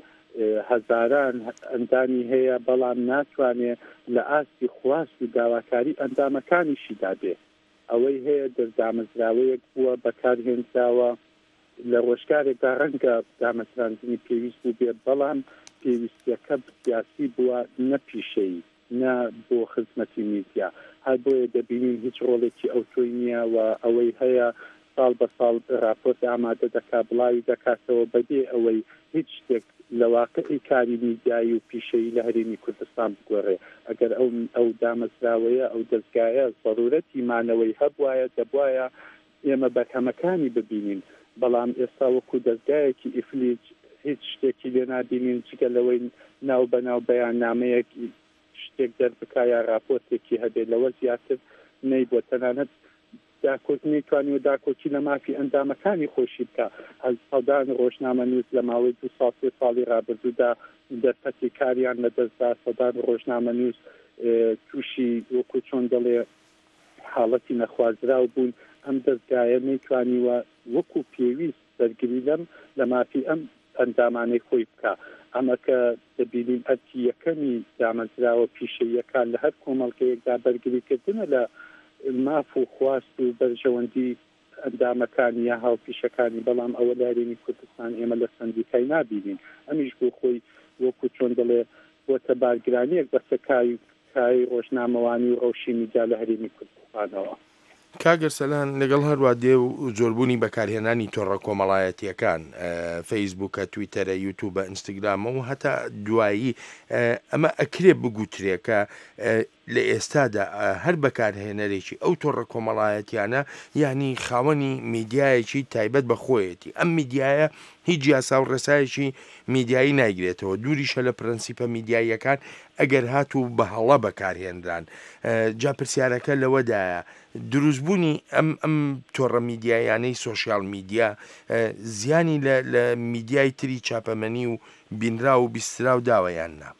هەزاران ئەندامی هەیە بەڵام ناتوانێت لە ئاستی خواست و داواکاری ئەندامەکانیشیدا بێ. ئەوەی هەیە دەردامەزراوەیەک بووە بەکارهێنراوە لە ڕۆژگارێکدا ڕەنگە دامەزراندنی پێویست بوو بێت بەڵام پێویستیەکە سیاسی بووە نەپیشەیی نە بۆ خزمەتی میدیا. هەر بۆیە دەبینین هیچ ڕۆڵێکی ئەو تۆی نییە و ئەوەی هەیە ساڵ بە ساڵ راپۆرت ئامادە دەکات بڵاوی دەکاتەوە بەبێ ئەوەی هیچ شتێک لە واقعی کاری میدیایی و پیشەیی لە هەرێمی کوردستان بگۆڕێ. ئەگەر ئەو ئەو دامەزراوەیە ئەو دەستگایە ضرورەتی مانەوەی هەبوایە دەبوایە ئێمە بەرهەمەکانی ببینین، بەڵام ئێستا وەکو دەستگایەکی ئیفلیج هیچ شتێکی لێ نابینین جگە لەوەی ناو بەناو بەیاننامەیەکی شتێک دەربکایە راپۆرتێکی هەبێت لەوە زیاتر نەی بۆ تەنانەت داکۆتنی توانی و داکۆچی لە مافی ئەندامەکانی خۆشی بکە. هەڵدان ڕۆژنامەنووس لە ماوەی دو ساڵ سێ ساڵی ڕابردوودا دەرفەتی کاریان لەدەستدا، سەدان ڕۆژنامەنووس تووشی وەکو چۆن دەڵێ حاڵەتی نەخوازراو بوون. ئەم دەستگایە نەیتوانیوە وەکو پێویست بەرگری لەم لە مافی ئەم ئەندامانەی خۆی بکە. ئەمە کە دەبینین ئەرکی یەکەمی دامەزراوە پیشەییەکان لە هەر کۆمەڵگەیەکدا بەرگریکردنە لە ماف و خواست و بەرژەوەندی ئەندامەکانی یا هاوپیشەکانی، بەڵام ئەوە لە هەرێمی کوردستان ئێمە لە سندیکای نابینین. ئەمیش بۆ خۆی وەکو چۆن دەڵێ بۆتە بارگرانیەک بەسە کای کای ڕۆژنامەوانی و ڕەوشی میدیا لە هەرێمی کوردستانەوە. کاگەرسەلان لەگەڵ هەروە دێ و زۆربوونی بەکارهێنانی تۆڕە کۆمەڵایەتیەکان فەیسبووکە، تویتەرە، یوتوبە، ئینستاگرامە و هەتا دوایی ئەمە ئەکرێ بگوترێکە لە ئێستادا هەر بەکارهێنەرێکی ئەو تۆڕە کۆمەڵایەتیانە یعنی خاوەنی میدیایەکی تایبەت بە خۆیەتی. ئەم میدیایە هیچ یاسا و ڕێسایەکی میدیایی نایگرێتەوە، دووریشە لە پرەنسیپە میدیاییەکان ئەگەر هاتوو بە هەڵە بەکارهێنران. جا پرسیارەکە لەوەدایە دروستبوونی ئەم ئەم تۆڕە میدیایانەی سۆشیال میدیا زیانی لە میدیای تری چاپەمەنی و بینرا و بیسترا و داوەیان نا؟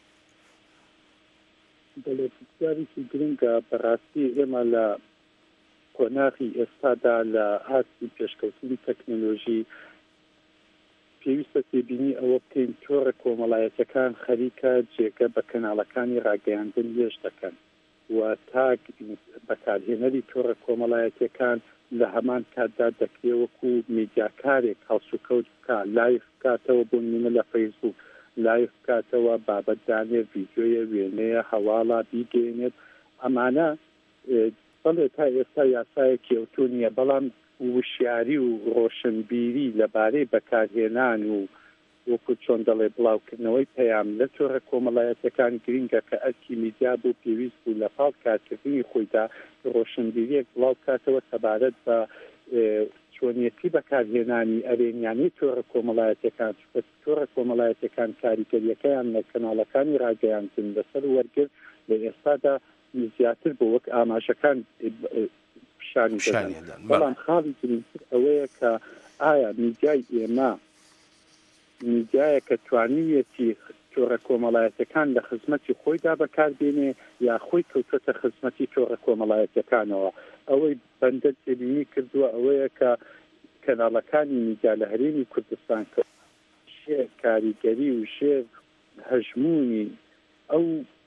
بەڵێیاریی گرنگە بەڕاستی ئێمە لە قۆناغی ئێستادا لە ئاستی پێشکەوتنی تەکنۆلۆژی پێویستە تێبینی ئەوە بکەین تۆڕە کۆمەڵایەتەکان خەریکە جێگە بە کەناڵەکانی ڕاگەیاندن لێژ دەکەن و تاک بەکارهێنەری تۆڕە کۆمەڵایەتەکان لە هەمان کاتدا دەکرێت وەکو میدیاکارێک هەڵسوکەوت بکە، لایف بکاتەوە بۆ نمونە لە فەیسبوک، لایف بکاتەوە بابەتدانێ ڤیدیۆیە وێنەیە هەواڵا بیگەێنێت. ئەمانە بەڵێ تا ئێستا یاسایەکی ئەوتۆ نییە، بەڵام وشیاری و ڕۆشنبیری لەبارەی بەکارهێنان و وەکو چۆن دەڵێ بڵاوکردنەوەی پەیام لە تۆڕە کۆمەڵایەتەکان گرینگە کە ئەرکی میدیا بوو پێویست بوو لە پاڵ کارکردنی خۆیدا ڕۆشنبیریەک بڵاو کاتەوە سەبارەت بە چۆنیەتی بەکارهێنانی ئەرێنیانی تۆڕە کۆمەڵایەتەکان تۆڕە کۆمەڵایەتەکان کاریگەریەکەیان لە کەناڵەکانی ڕاگەیاندن لەسەر وەرگرت لە ئێستادا زیاتر بۆ وەک ئاماژەکان پیشانی دەدەن بەڵام خاڵی گرنگتر ئەوەیە کە ئایا میدیای ئێمە میدیایە کە توانیەتی تۆڕە کۆمەڵایەتەکان لە خزمەتی خۆیدا بەکاربێنێ یا خۆی کەوتۆتە خزمەتی تۆڕە کۆمەڵایەتەکانەوە ئەوەی بەندە تێبینی کردووە ئەوەیە کە کەناڵەکانی میدیا لە هەرێمی کوردستان کە شێر کاریگەری و شێر هەژمونی ئەو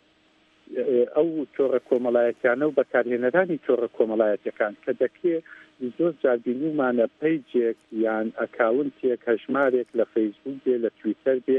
ئەو تۆڕە کۆمەڵایەتیانە و بەکارهێنەرانی تۆڕە کۆمەڵایەتەکان کە دەکرێت زۆر جاربینیمانە پەیجێک یان ئەکاونتێک هەژمارێک لە فەیسبوک بێ لە تویتەر بێ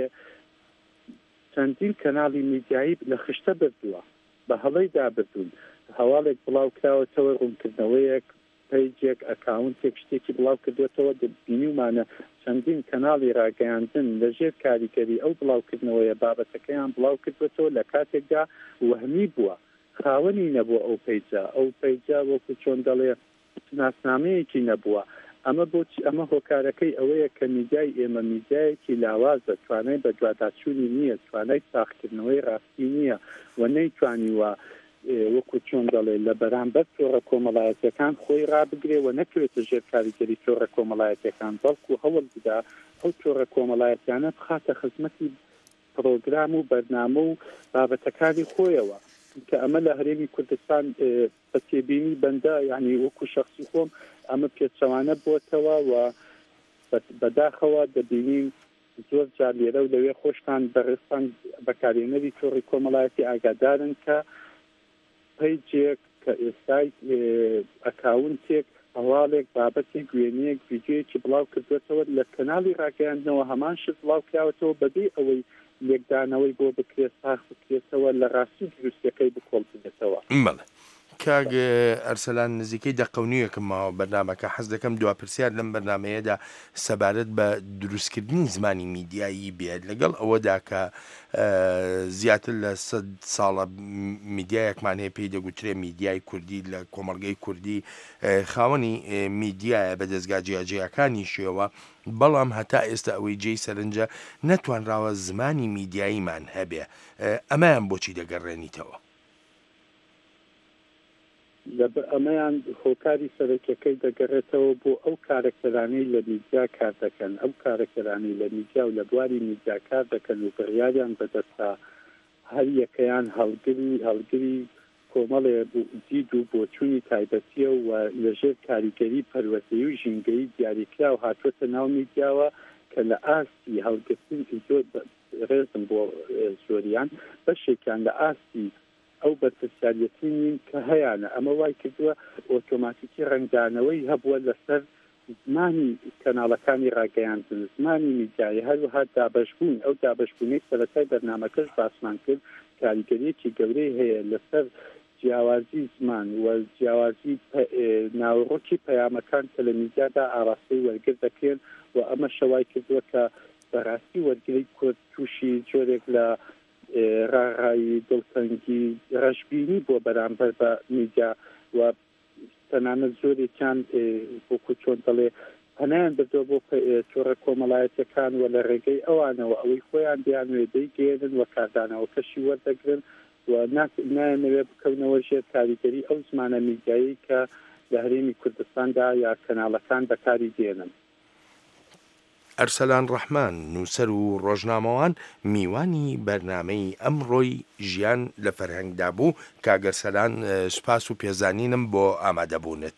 چەندین کەناڵی میدیایی لە خشتە بردووە بە هەڵەی دابردوون هەواڵێک بڵاو کراوەتەوە ڕوونکردنەوەیەک پەیجێک ئەکاونتێک شتێکی بڵاو کردوێتەوە بینیمانە چەندین کەناڵی ڕاگەیاندن لەژێر کاریگەری ئەو بڵاوکردنەوەیە بابەتەکەیان بڵاو کردوێتەوە لە کاتێکدا وەهمی بووە خاوەنی نەبووە ئەو پەیجە ئەو پەیجە وەکو چۆن دەڵێ ناسنامەیەکی نەبووە ئەمە بۆچی ئەمە هۆکارەکەی ئەوەیە کە میدیای ئێمە میدیایەکی لاوازە توانای بە دواداچوونی نییە توانای ساختکردنەوەی ڕاستی نییە و نەیتوانیوە وەکو چۆن دەڵێ لە بەرامبەر تۆڕە کۆمەڵایەتەکان خۆی ڕابگرێ و نەکرێتە ژێر کاریگەری تۆڕە کۆمەڵایەتەکان بەڵکو هەوڵ بدا ئەو تۆڕە کۆمەڵایەتیانە بخاتە خزمەتی پرۆگرام و بەرنامە و بابەتەکانی خۆیەوە کە ئەمە لە هەرێمی کوردستان بە تێبینی بەندە یعنی وەکو شخصی خۆم ئەمە پێچەوانە بۆتەوە و بەداخەوە دەبینیم زۆر جار لێرە و لەوێ خۆشتان بەڕێستان بەکارهێنەری تۆڕی کۆمەڵایەتی ئاگادارن کە پەیجێک کە ئێستای ئەکاونتێک هەواڵێک بابەتێک وێنەیەک ڤیدیۆیەکی بڵاو کردوێتەوە لە کەناڵی ڕاگەیاندنەوە هەمان شت بڵاو کراوەتەوە بەبێ ئەوەی لێکدانەوەی بۆ بکرێت ساخ بکرێتەوە لە ڕاستی دروستەکەی بکۆڵ بدێتەوە کاگ ئەرسەلان نزیکەی دەقەونیەکەم ماوە بەرنامەکە حەز دەکەم دواپرسیار لەم بەرنمەیەدا سەبارەت بە دروستکردنی زمانی میدیایی بێت لەگەڵ ئەوەدا کە زیاتر لە سەد ساڵە میدیایەکمان هەیە پێی دەگوترێ میدیای کوردی لە کۆمەڵگەی کوردی خاوەنی میدیایە بە دەستگا جیاجیەکانی شێوە بەڵام هەتا ئێستا ئەوەی جێی سەرنجە نەتوانراوە زمانی میدیاییمان هەبێ ئەمەیان بۆچی دەگەڕێنیتەوە ئەمەیان هۆکاری سەرەکیەکەی دەگەڕێتەوە بۆ ئەو کارەکتەرانەی لە میدیا کار دەکەن ئەو کارەکتەرانی لە میدیا و لە بواری میدیا کار دەکەن و بڕیاریان بەدەستا هەر یەکەیان هەڵگری هەڵگری کۆمەڵێ دید و بۆچوونی تایبەتیە و لەژێر کاریگەری پەروەتەیی و ژینگەی دیاریکرا و هاتوۆتە ناو میدیاوە کە لە ئاستی هەڵگرتن زۆر ڕێزم بۆ زۆریان بەشێکیان لە ئاستی ئەو بەرپرسیارەتی نین کە هەیەە ئەمە وای کردووە ئۆتۆماتیکی ڕنگدانەوەی هەبووە لەسەر زمانی کەناڵەکانی ڕاگەیاندن زمانی میدیایی هەروەها دابەشبوون ئەو دابەشبوونەی سەرەتای بەرنامەکەش باسمان کرد کاریگەریەکی گەورەی هەیە لەسەر جیاوازی زمان و جیاوازی ناوڕۆکی پەیامەکان کە لە میدیادا ئاڕاستەی وەرگر دەکرێن و ئەمە شەوای کردووە کە بەڕاستی وەرگری کورد تووشی جۆرێک لە ڕاغایی دڵتەنگی ڕەشبینی بۆ بەرامبەر بە میدیا و تەنانەت زۆرێکیان وەکو چۆن دەڵێ پەنایان بردەوە بۆ تۆڕە کۆمەڵایەتەکان و لە ڕێگەی ئەوانەوە ئەوەی خۆیان بیانوێ دەیگێنن و کاردانەوەکەشی وەردەگرن و نایەنەوێ بکەونەوە ژێر کاریگەری ئەو زمانە میدیایی کە لە هەرێمی کوردستاندا یا کەناڵەکان بەکاری دێنن. ئەرسەلان ڕەحمان نووسەر و ڕۆژنامەوان میوانی بەرنامەی ئەمڕۆی ژیان لە فەرهەنگدا بوو کاگەرسەلان سوپاس و پێزانینم بۆ ئامادەبوونت.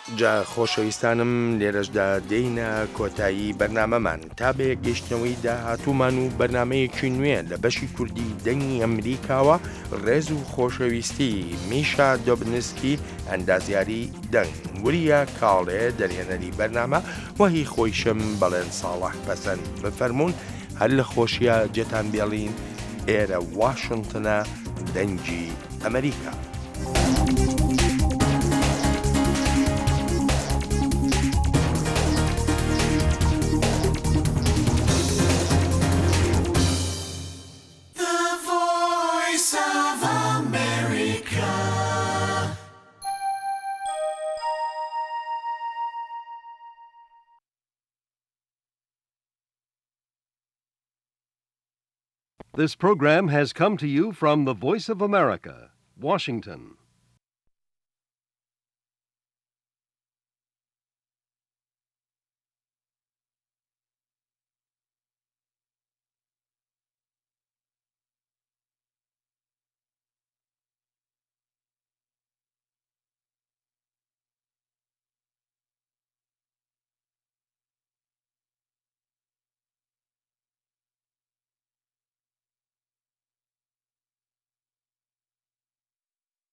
جا خۆشەویستانم لێرەشدا دێینە کۆتایی بەرنامەمان تا بە گەشتنەوەی داهاتوومان و بەرنمەیەکی نوێ لە بەشی کوردی دەنگی ئەمریکاوە ڕێز و خۆشەویستی میشا دۆبنسکی ئەندازیاری دەنگ وریە کاڵێ دەرهێنەری بەرنامە وەهی خۆیشم بەڵێن ساڵح پەسەند بفەرمونون هەر لە خۆشیە جێتان بێڵین ئێرە واشنگتنە دەنگی ئەمریکا. This program has come to you from the Voice of America, Washington.